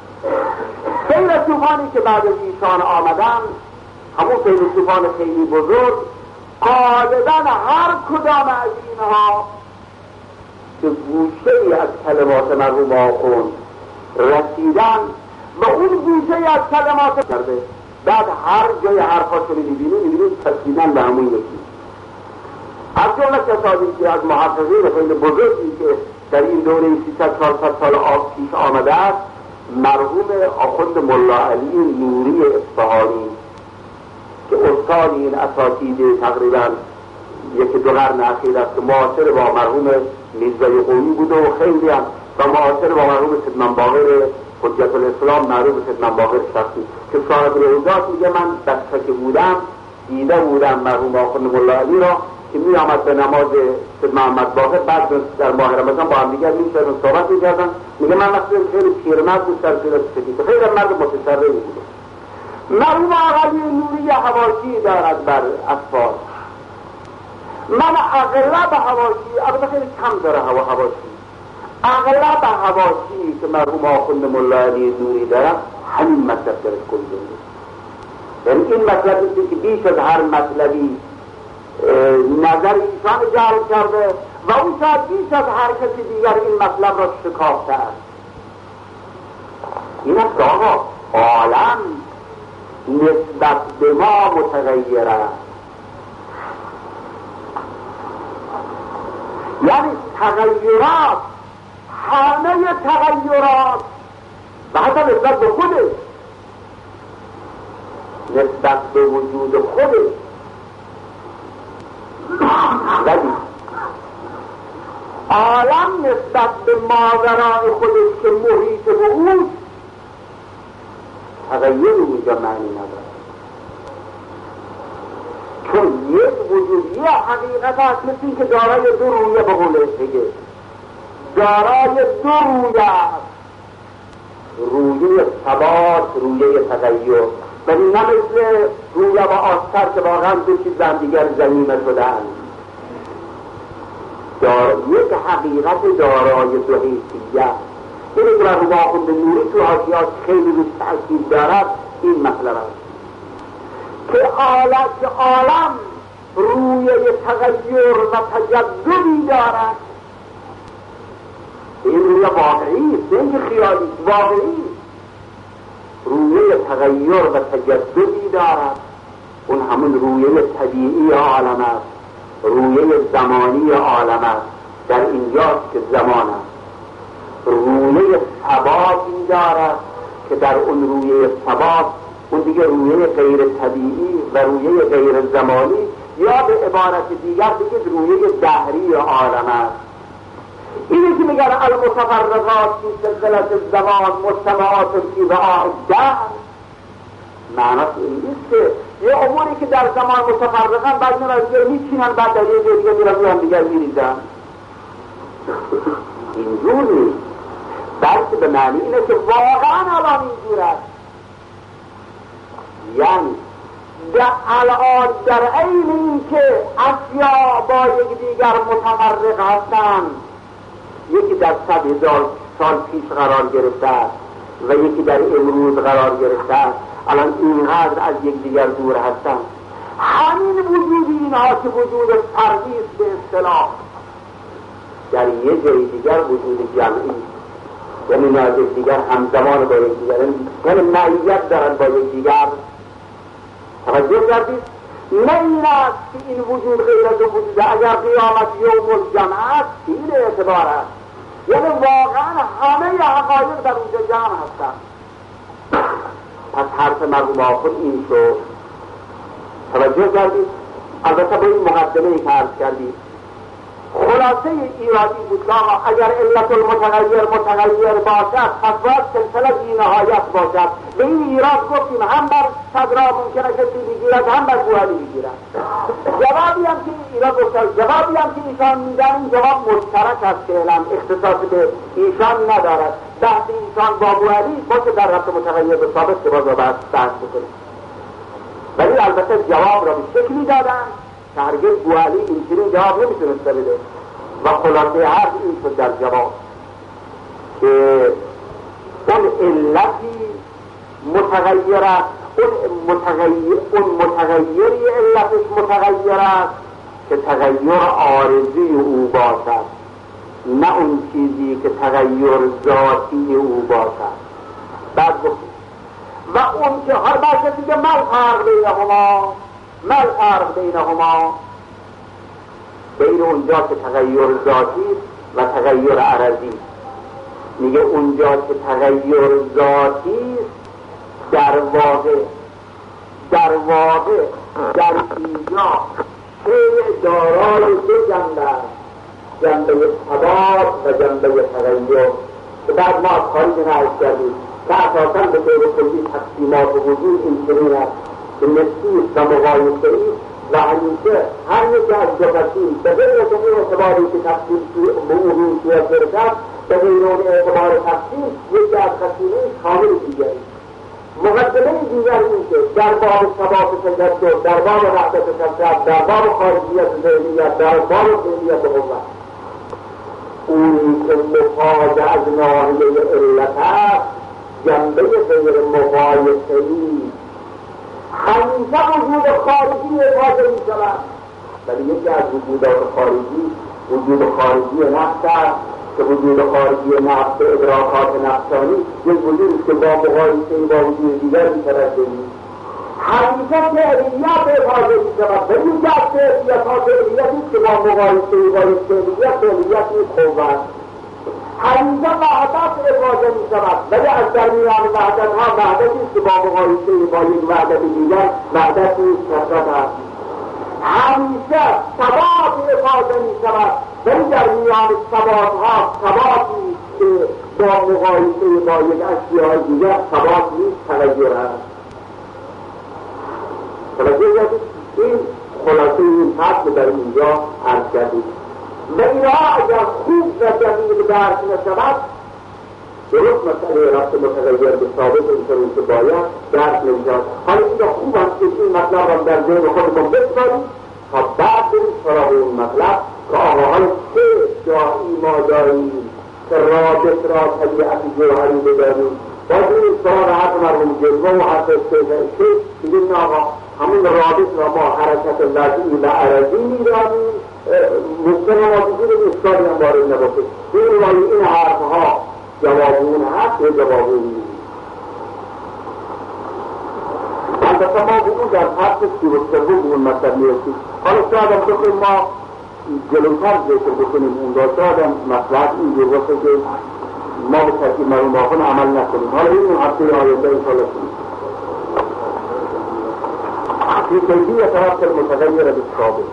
فیلسوفانی که بعد از ایشان آمدن، همون فیلسوفان خیلی بزرگ، غالبا هر کدام از اینها که گوشه‌ای از کلمات مرحوم آخوند رسیدن و اون گوشه‌ای از کلمات کرده، بعد هر جای حرفاشو می‌بینید تسلیماً به همون یکی. از جمله کسانی که از محققین خیلی بزرگی که در این دوره 300-400 سال پیش آمده است، مرحوم آخوند ملا علی نوری اصفهانی که استاد این اساتید تقریبا یکی دو قرن اخیر است، که معاصر با مرحوم میرزای قومی بوده و خیلی هم و معاصر با مرحوم سیدمن باقر حجت الاسلام معروف سیدمن باقر شخصی که صاحب روضات میگه من بچه که بودم دیده بودم مرحوم آخوند ملا علی را که می آمد به نماز سید محمد باقر، بعد در ماه رمضان با هم دیگر میشدن صحبت میکردن. میگه من وقتی خیلی پیرمرد بود، سر پیرت سفید، خیلی مرد متسرعی بوده. مرحوم آقای نوری حواشی دارد بر اطفال. من اغلب حواشی، البته خیلی کم داره حواشی، اغلب حواشی که مرحوم آخوند ملا علی نوری دارد همین مطلب درش کنده. یعنی این مطلب نیستی که بیش از هر مطلبی نظر ایشان جلب کرده و اون شاید بیش از هر کسی دیگر این مطلب را شکافته است. این است آقا عالم نسبت به ما متغیر است، یعنی تغییرات، همه تغییرات و حتی نسبت به خودش، نسبت به وجود خودش، ولی عالم نسبت به ماورای خودش که محیط به اوست تغییر اینجا معنی نداره، چون یک وجود، یک حقیقت هست مثل این که دارای دو رویه به قول هگل، دارای دو رویه است، رویه ثبات، رویه تغییر، ولی نه مثل رویه و آستر که واقعا دو چیز هم دیگر ضمیمه شدن. یک حقیقت دارای دو حیثیت. اینه که مرحوم آخوند نوری تو حاشیه‌اش خیلی روش تأکید دارد این مطلب است که عالم رویه تغییر و تجددی دارد. این رویه واقعی است، نه اینکه خیالی، واقعی رویه تغییر و تجددی دارد. اون همون رویه طبیعی عالم است، رویه زمانی عالم است، در اینجاست که زمان است. رویه ثباتی دارد که در اون رویه ثبات اون دیگه رویه غیر طبیعی و رویه غیر زمانی، یا به عبارت دیگر بگید رویه دهری عالم است. اینه که میگن المتفرقات فی سلسله الزمان مجتمعات فی وعاء الدهر. معناش این نیست که یه اموری که در زمان متفرقن بعد میرن میچینن، بعد در یه جای دیگه میرن دیگر میریزن. اینجور نیست، بلکه به معنی اینه که واقعا الان اینجور است. یعنی الان در عین این که اشیا با یک دیگر متفرق هستند، یکی در 100,000 سال پیش قرار گرفته است و یکی در امروز قرار گرفته است، الان اینقدر از یک دیگر دور هستند. همین وجود اینها که وجود فردی است به اصطلاح، در یه جای دیگر وجود جمعی، یعنی نه از یک دیگر همزمان با یک دیگر، یعنی معیت دارن با یک دیگر. توجه کردید؟ نه این است که این وجود غیر از وجوده، اگر قیامت یوم الجمع است این اعتبار است، یعنی واقعا همه حقایق در اونجا جمع هستند. پس حرف مرحوم آخوند این شد. توجه کردید؟ البته با این مقدمه که عرض کردید خلاصه ایرادی بود که اگر علت المتغیر متغیر باشد پس باید سلسله بی نهایت باشد. به این ایراد گفتیم هم بر صدرا ممکنه کسی بگیرد، هم بر بوهلی بگیرد. جوابی هم که ایراد گفتن، جوابی هم که ایشان میدن این جواب مشترک است، فعلا اختصاص به ایشان ندارد. بحث ایشان با بوهلی باشه در رفت متغیر به ثابت که باز بحث بکنیم، ولی البته جواب را به شکلی دادن که هرگز بوهلی اینجوری جواب نمیتونسته بده. و خلاصه حرف این شد در جواب که اون علتی متغیر است، اون متغیری علتش متغیر است که تغییر عارضی او باشد، نه اون چیزی که تغییر ذاتی او باشد. بعد و اون که هر باشه دیگه مل فرق بینهما بین اونجا که تغییر ذاتی و تغییر عرضی. میگه اونجا که تغییر ذاتی در واقع در اینجا شیء دارای دو جنبه است، جنبه ثبات و جنبه تغییر. که بعد ما از خارج نعرض کردیم که اساساً به طور کلی تقسیمات وجود این چنین است که نسبی و مقایسه ای و همیشه هر یک از دو قسیم به غیر از اون اعتباری که تقسیم به اون صورت برسد به غیر اون اعتبار تقسیم یکی از قسیمه کامل دیگری. مقدمه دیگر این که در باب ثبات تجدد، در باب وحدت تجدد، در باب خارجیت ذهنیت، در باب ذهنیت قوت، اونی که مفاد از ناحیه علت است جنبه غیر مقایسه‌ای همیشه وجود خارجی احاطه می شود. ولی یکی از وجودات خارجی وجود خارجی نفس است که وجود خارجی نفس ادراکات نفسانی یک وجود که با مقایسه با وجود دیگر مترجم نیست. همیشه فعلیت احاطه می شود ولی یک از فعلیتات فعلیتی که با مقایسه با یک فعلیت قوت. همیشه وحدت افاظه می شود ولی از درمیان وحدت ها وحدتی است که با مقایسه با یک وحدت دیگر وحدت نیست، کثرت است. همیشه ثبات افاظه می شود ولی در میان ثبات ها ثباتی است که با مقایسه با یک اشیاء دیگر ثبات نیست، تغییر است. این خلاصه این فصل در اینجا عرض کردیم و اینها اگر خوب و دقیق درک نشود درست مسئله رفت متغیر به ثابت اینطوری که باید درک نمیشود. حالا اینجا خوب است که این مطلب را در ذهن خودمون بسپاریم تا بعد بریم سراغ این مطلب که آقاهای چه جایی ما داریم که رابط را طبیعت جوهری بداریم. باید این سوال حرف مرموم جلوه و حرف استیزه دیگه این آقا همون رابط را ما حرکت لحظی و عرضی میدانیم ممکنه ما دیگه به اشکالی هم وارد نباشه. این حرفها جوابون هست یا جوابون نیست. البته ما بودون در فصل 33 به اون مطلب میرسیم. حالا شاید هم بخیر ما جلوتر ذکر بکنیم اون را، شاید هم مطلب اینجور باشه که ما به ترکیب مرون باقون عمل نکنیم. حالا این هفته آینده انشاءالله کنیم. في كيفية ربط المتغير بالثابت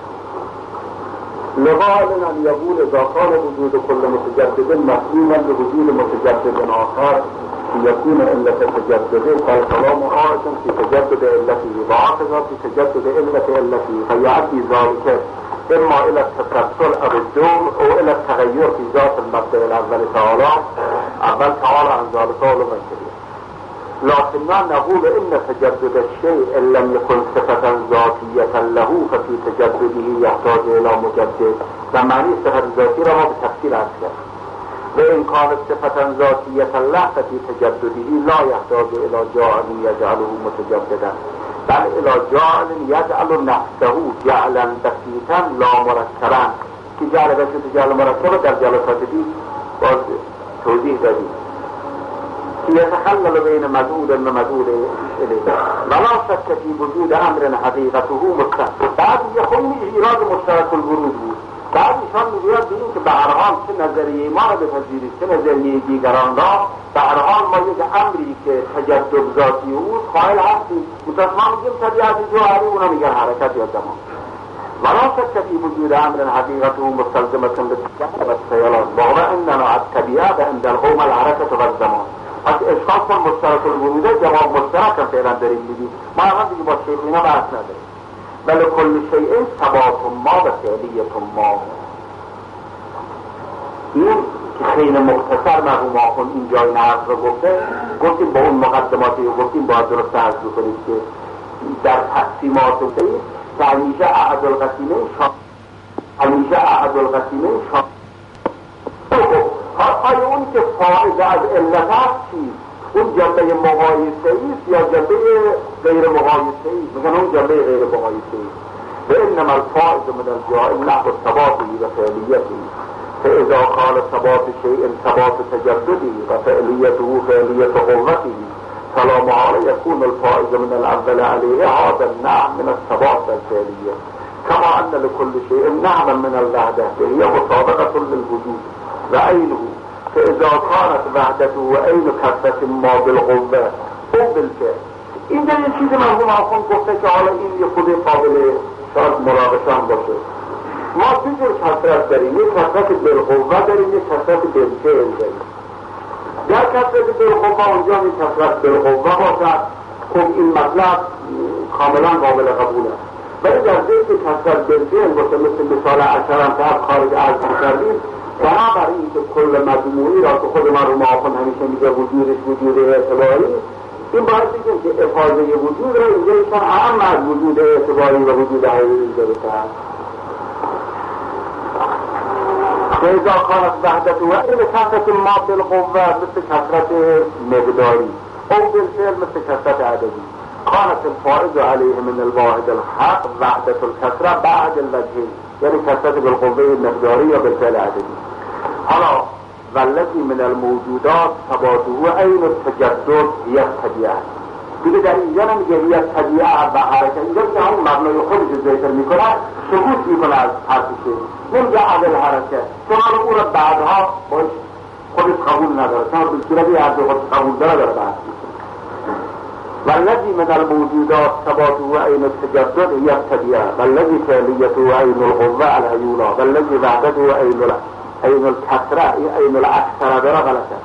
لغال أن يقول إذا كان وجود كل متجدد مفهوما لوجود متجدد آخر يكون علة التجدد فالكلام عائد في تجدد علته وعاقبة في تجدد علته فيؤدي ذلك إما إلى التسلسل أو الدوم أو إلى التغير في ذات المبدأ الأول تعالى عن ذلك علما كبيرا. لكننا نقول إن تجدد الشيء إن لم يكن صفة ذاتية له ففي تجدده يحتاج إلى مجدد. فمعنى صفة ذاتية ما بتفسير أكثر. وإن كانت صفة ذاتية له ففي تجدده لا يحتاج إلى جاعل يجعله متجددا بل إلى جاعل يجعل نفسه جعلا بسيطا لا مركبا که جعل بسيط جعل مركبا در جلسات دي باز توضیح دادیم يتخلل بين مدعود ومدعود إليه ولا شك في وجود أمر حقيقته مستقل. بعد يخون إيراد مشترك الورود بود. بعد ایشان میگوید ببین که به هر حال چه نظریه ما را بپذیرید چه نظریه دیگران را، به هر حال ما یک امری که تجدد ذاتی اوست قائل هستیم. مثلا ما میگیم طبیعت جوهری، اونا میگن حرکت یا زمان. ولا شك في وجود امر حقيقته مستلزمة للتجدد والسيلان وهو اننا الطبيعة عند القوم الحركة والزمان. از اشخاص با مشترک الوجوده جواب مشترک هم فعلا داریم میدیم. ما هم دیگه با شیخ اینا بحث نداریم. ولی کل شیء ثبات ما و فعلیت ما. این که خیلی مختصر مرحوم آخوند این جای نحض رو گفتیم با اون مقدماتی رو گفتیم باید درست عرض بکنیم که در تقسیمات داریم که همیشه احد القسیمین آیا اون که فائده از علت هست چیست؟ اون جنبه مقایسه‌ای است یا جنبه غیر مقایسه‌ای؟ میگن اون جنبه غیر مقایسه‌ای. فإنما الفائز من الجائل نحو ثباته وفعلیته، فإذا قال ثبات شيء ثبات تجدده وفعليته فعلية قوته فلا محالة يكون الفائز من الأول عليه هذا النعم من الثبات والفعلية، كما أن لكل شيء نعما من الوحدة وهي مسابقة للوجود وعينه، فإذا كانت وحدته وعين كثرة ما بالقوة او بالفعل. اینجا یه چیز مرحوم آخوند گفته که حالا این یه خود قابل شاید مراقبه هم باشه. ما دو جور کثرت داریم، یک کثرت بالقوه داریم، یک کثرت بالفعل داریم. در کثرت بالقوه اونجا این کثرت بالقوه باشد، خب این مطلب کاملا قابل قبول است. ولی در ذهن کثرت بالفعل باشه، مثل مثال عشرم که از خارج عرض کردیم، بنابراین که کل مجموعی را که خود مرحوم آخوند همیشه میگه وجودش وجود اعتباری، این باید بگیم که افاظه وجود را اینجا ایشان اهم از وجود اعتباری و وجود حقیقی دارده است. فإذا كانت وحدته وإن كثرة ما في القوة مثل كثرة مقداري أو بالفعل مثل كثرة عددي، كانت الفائز عليه من الواحد الحق وحدة الكثرة بعد الوجهين، يعني كثرة بالقوة المقدارية وبالفعل عددي. حالا والذي من الموجودات ثباته عين التجدد هي الطبيعة. دیگه در اینجا نمیگه هي الطبيعة و حرکت، اینجا که همون مبنای خودش ذکر میکنه، سکوت میکنه از حرفشه، نمیگه عدل حرکت، چون او را بعدها باش خودش قبول نداره، چون بسیاری عدل خود قبول داره بعد. والذي من الموجودات ثباته عين التجدد هي الطبيعة، والذي فعليته عين القوة الهيولى، والذي وحدته عين الكثرة عين الأكثر برا غلطة.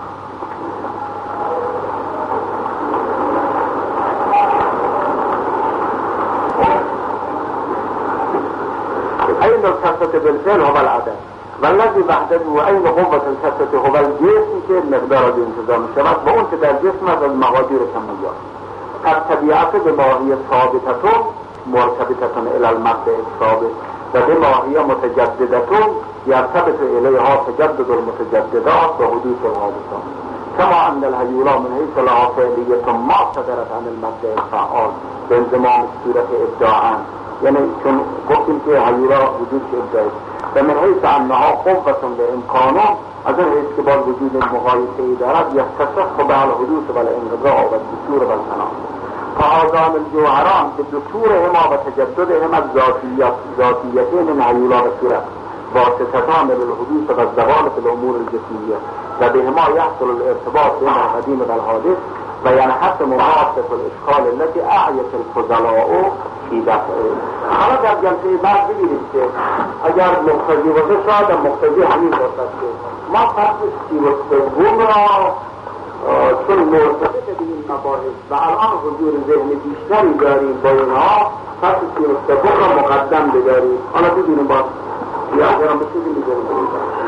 عين الكثرة بالفعل هو العدد، والذي وحدته عين قوة الكثرة هو الجسم که مقدار انتظام شود با اون که در جسم از المقادیر کمیات. الطبيعة بماهية ثابتة مرتبطة إلى المبدأ الثابت وبماهية متجددة يرتبط إليها تجدد المتجددات وحدوث الحادثات، كما أن الهيولى من حيث لها فعلية ما صدرت عن المبدأ الفعال بانضمام الصورة إبداعا، يعني چون گفتیم که هیولا وجود ابداعی و من حیث انها قوة لامکانه، از این حیث که باز وجود مقایسه‌ای دارد یستصح به الحدوث و الانقضاء و الدستور و الفنا، فهذان الجوهران بدستورهما و تجددهما ذاتیتین من هیولا و صورت واسطتان للحدوث و الزوال في الامور الجسمية و بهما يحصل الارتباط بين القديم والحادث و ينحسم مناطق الاشكال التي اعيت الفضلاء فی دفعه. حالا در جلسه بعد بگیرید که اگر مقتضی باشه شاید مقتضی همین باشد که ما فصل 33 را چون مرتبط به این مباحث و الان حضور ذهن بیشتری داریم با اینها، فصل 33 را مقدم بداریم. حالا بگیریم باز یا اگرم بسیدیم بگیریم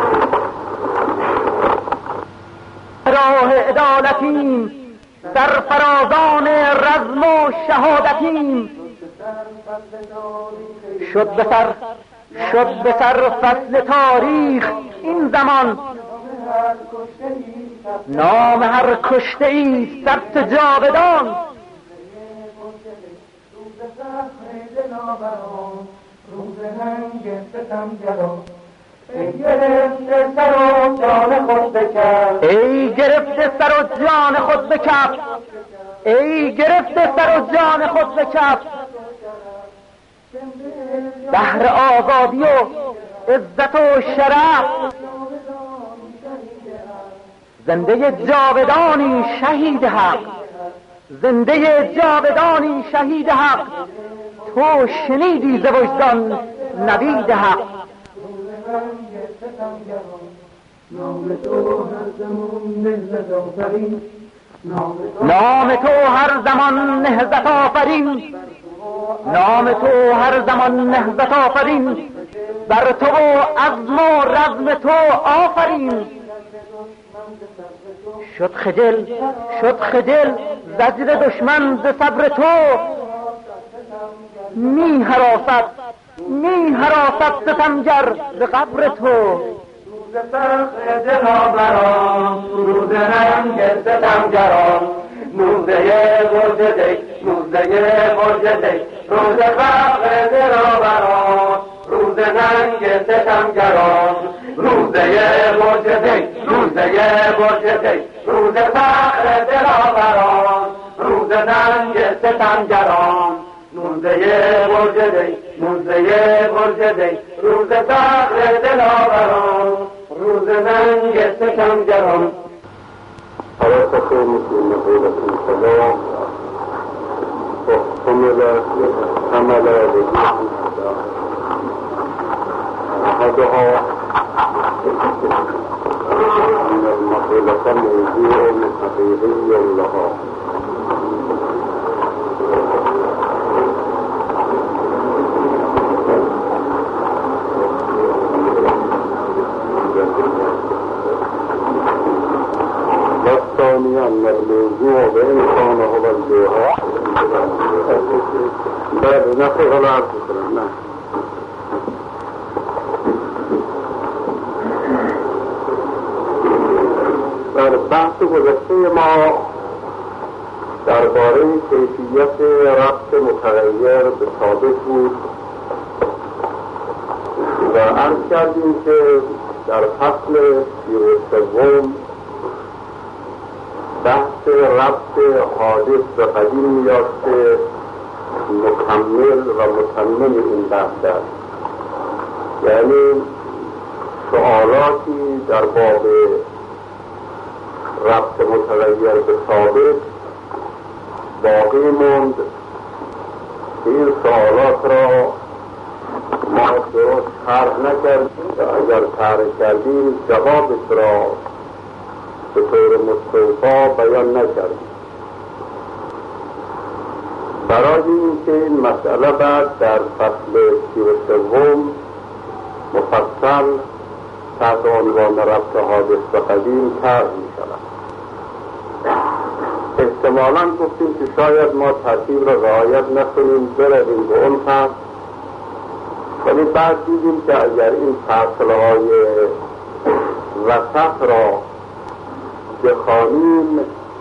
راه عدالتیم در فرازان رزم و شهادتیم، شد به سر فصل تاریخ این زمان، نام هر کشته ای ثبت جاودان، ای گرفته سر و جان خود بکف، ای گرفته سر و جان خود بکف، ای گرفته سر و جان خود بکف، بهر آزادی و عزت و شرف، زنده جاودانی شهید حق، زنده جاودانی شهید حق، تو شنیدی ز وجدان نوید حق. نام تو هر زمان نهضت آفرین، نام تو هر زمان نهضت آفرین، بر تو و عزم و رزم تو آفرین. شد خجل زجر دشمن ز صبر تو، می حراست ستمگر به قبر تو. روز فخر دلاوران، روز رنگ ستمگران، موزه برج دی، موزه برج دی، روز فخر دلاوران، روز رنگ ستمگران، روزه برج دی، روزه برج دی، روز فخر دلاوران، روز رنگ ستمگران، موزه برج دی، موزه برج دی، روز فخر دلاوران، روز رنگ ستمگران. حرکت مسلم قیلت السلام حمل وجود أحدها أن المقولة موضوع حقيقي لها، والثاني أن الموضوع بإن كان هو الجوهر. بل نقول العرض نعم. در بحث گذشته ما درباره کیفیت ربط متغیر به ثابت بود و عرض کردیم که در فصل 33 بحث ربط حادث به قدیم میاد که مکمل و متمم این بحث است، یعنی سوالاتی در باب ربط متغیر به ثابت باقی موند. این سوالات را ما درست طرح نکردیم، اگر طرح کردیم جوابش را به طور مستوفا بیان نکردیم. برای اینکه این مسئله بعد در فصل 33 مفصل تحت عنوان ربط حادث به قدیم طرح می شود. احتمالاً گفتیم که شاید ما ترتیب را رعایت نکنیم، برویم به اون فصل، ولی بعد دیدیم که اگر این فصلهای وسط را بخوانیم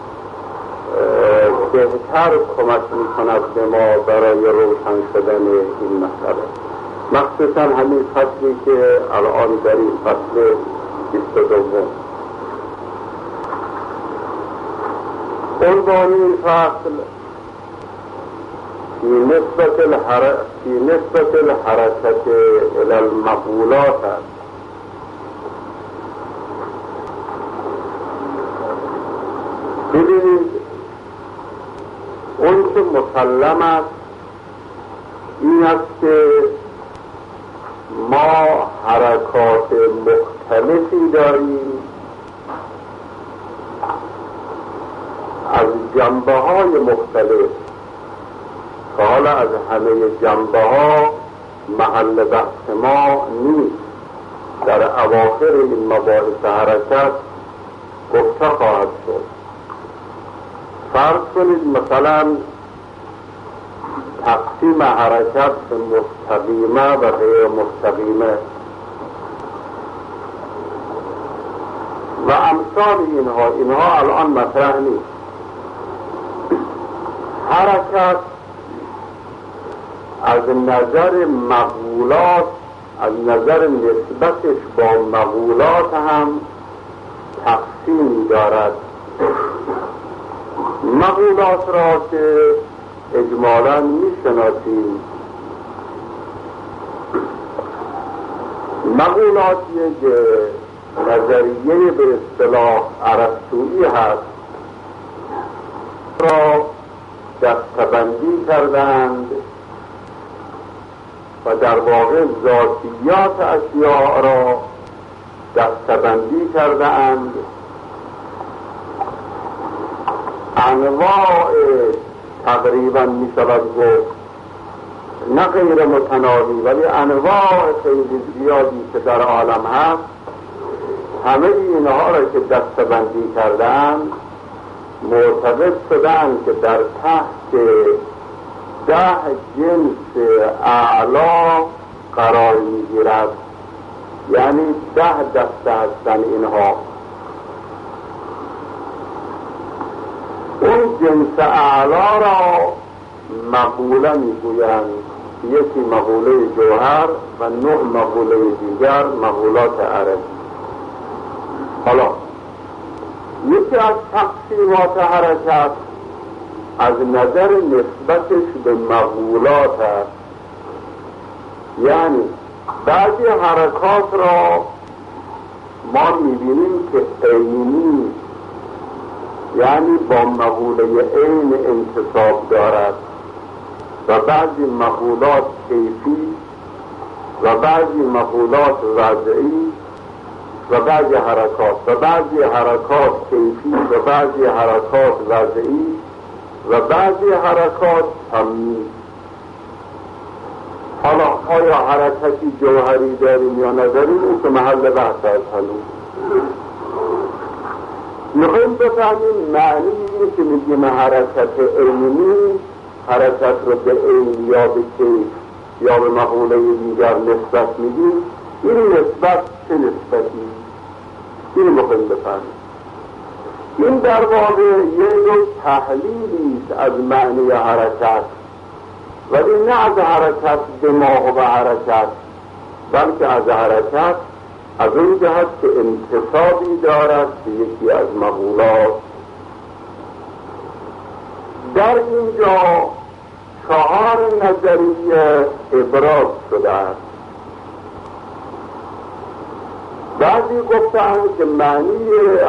بهتر کمک می کند به ما برای روشن شدن این مسئله، مخصوصا همین فصلی که الان در این فصل 22. عنوان این فصل فی نسبت الحرکت الی المقولات است. ببینید اون که مسلم است این است که ما حرکات مختلفی داریم از جنبه های مختلف که حالا از همه جنبه ها محل بحث ما نیست. در اواخر این مباحث حرکت گفته خواهد شد. فرض کنید مثلا تقسیم حرکت مستقیمه و غیر مستقیمه و امثال اینها الان مطرح نیست. حرکت از نظر مقولات، از نظر نسبتش با مقولات هم تقسیم دارد. مقولات را که اجمالاً میشناسیم، مقولات یک نظریه به اصطلاح ارسطویی هست را دسته‌بندی کردند و در واقع ذاتیات اشیاء را دسته‌بندی کردند. انواع تقریبا می شود گفت نه غیر متناهی ولی انواع خیلی زیادی که در عالم هست، همه اینها را که دسته‌بندی کردند معتقد شدند که در تحت 10 جنس اعلا قرار میگیرد یعنی 10 دسته هستن اینها. اون جنس اعلا را مقوله میگویند، یکی مقوله جوهر و 9 مقوله دیگر مقولات عربی. حالا یکی از تقسیمات حرکت از نظر نسبتش به مقولات است. یعنی بعضی حرکات را ما میبینیم که عینی، یعنی با مقوله عین انتصاب دارد، و بعضی مقولات کیفی و بعضی مقولات وضعی و بعضی حرکات کیفی و بعضی حرکات وضعی و بعضی حرکات تمیز. حالا آیا حرکتی جوهری داریم یا نداریم؟ این که محل بحث است. هنوز میخوایم بفهمیم معنی این که میگیم حرکت عینی، حرکت رو به عین یا به کیف یا به مقوله دیگر نسبت میدیم. این نسبت چه نسبتی؟ این میخوایم بفهمیم. این در واقع یه نوع تحلیلی است از معنی حرکت، ولی نه از حرکت دماغ و حرکت، بلکه از حرکت از اون جهت که انتصابی دارد به یکی از مقولات. در اینجا 4 نظریه ابراز شده است. بعضی گفتند که معنی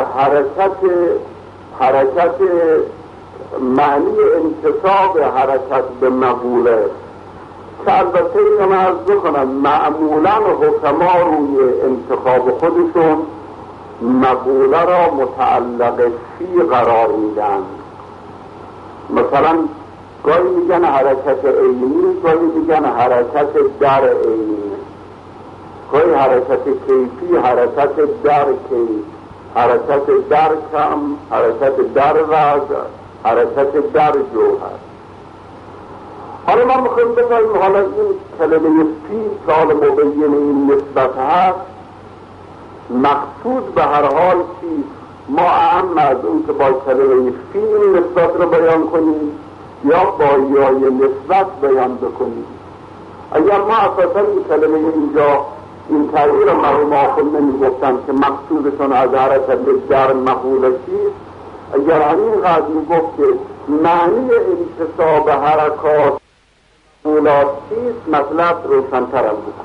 حرکت معنی انتصاب حرکت به مقوله، که البته اینم عرض بکنم معمولا حکما روی انتخاب خودشون مقوله را متعلق فی قرار میدن. مثلا گاهی میگن حرکت عینی، گاهی میگن حرکت در عینی، گاهی حرکت کیفی، حرکت در کیف، حرکت در کم، حرکت در وضع، حرکت در جوهر. حالا ما میخوایم بفهمیم حالا این کلمه فی که حالا مبین این نسبت هست مقصود به هر حال چیست. ما اهم از اون که با کلمه فی این نسبت رو بیان کنیم یا با یای نسبت بیان بکنیم. اگر ما اساسا این کلمه اینجا این تغییر مرحوم آخر نمیگفتن که مقصودشون از حرکت در مقوله چیست، اگر همین قدر میگفت که معنی انتصاب حرکات مقولات چیست، مطلب روشن‌تر بود.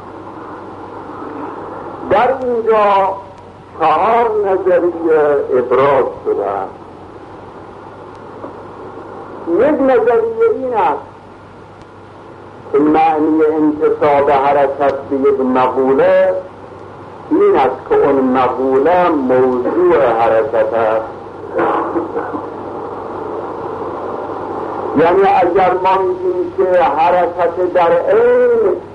در اینجا 4 نظریه ابراز شده است. یک نظریه این است که معنی انتصاب حرکت به یک مقوله این است که اون مقوله موضوع حرکت است. یعنی اگر ما میگیم که حرکت در عین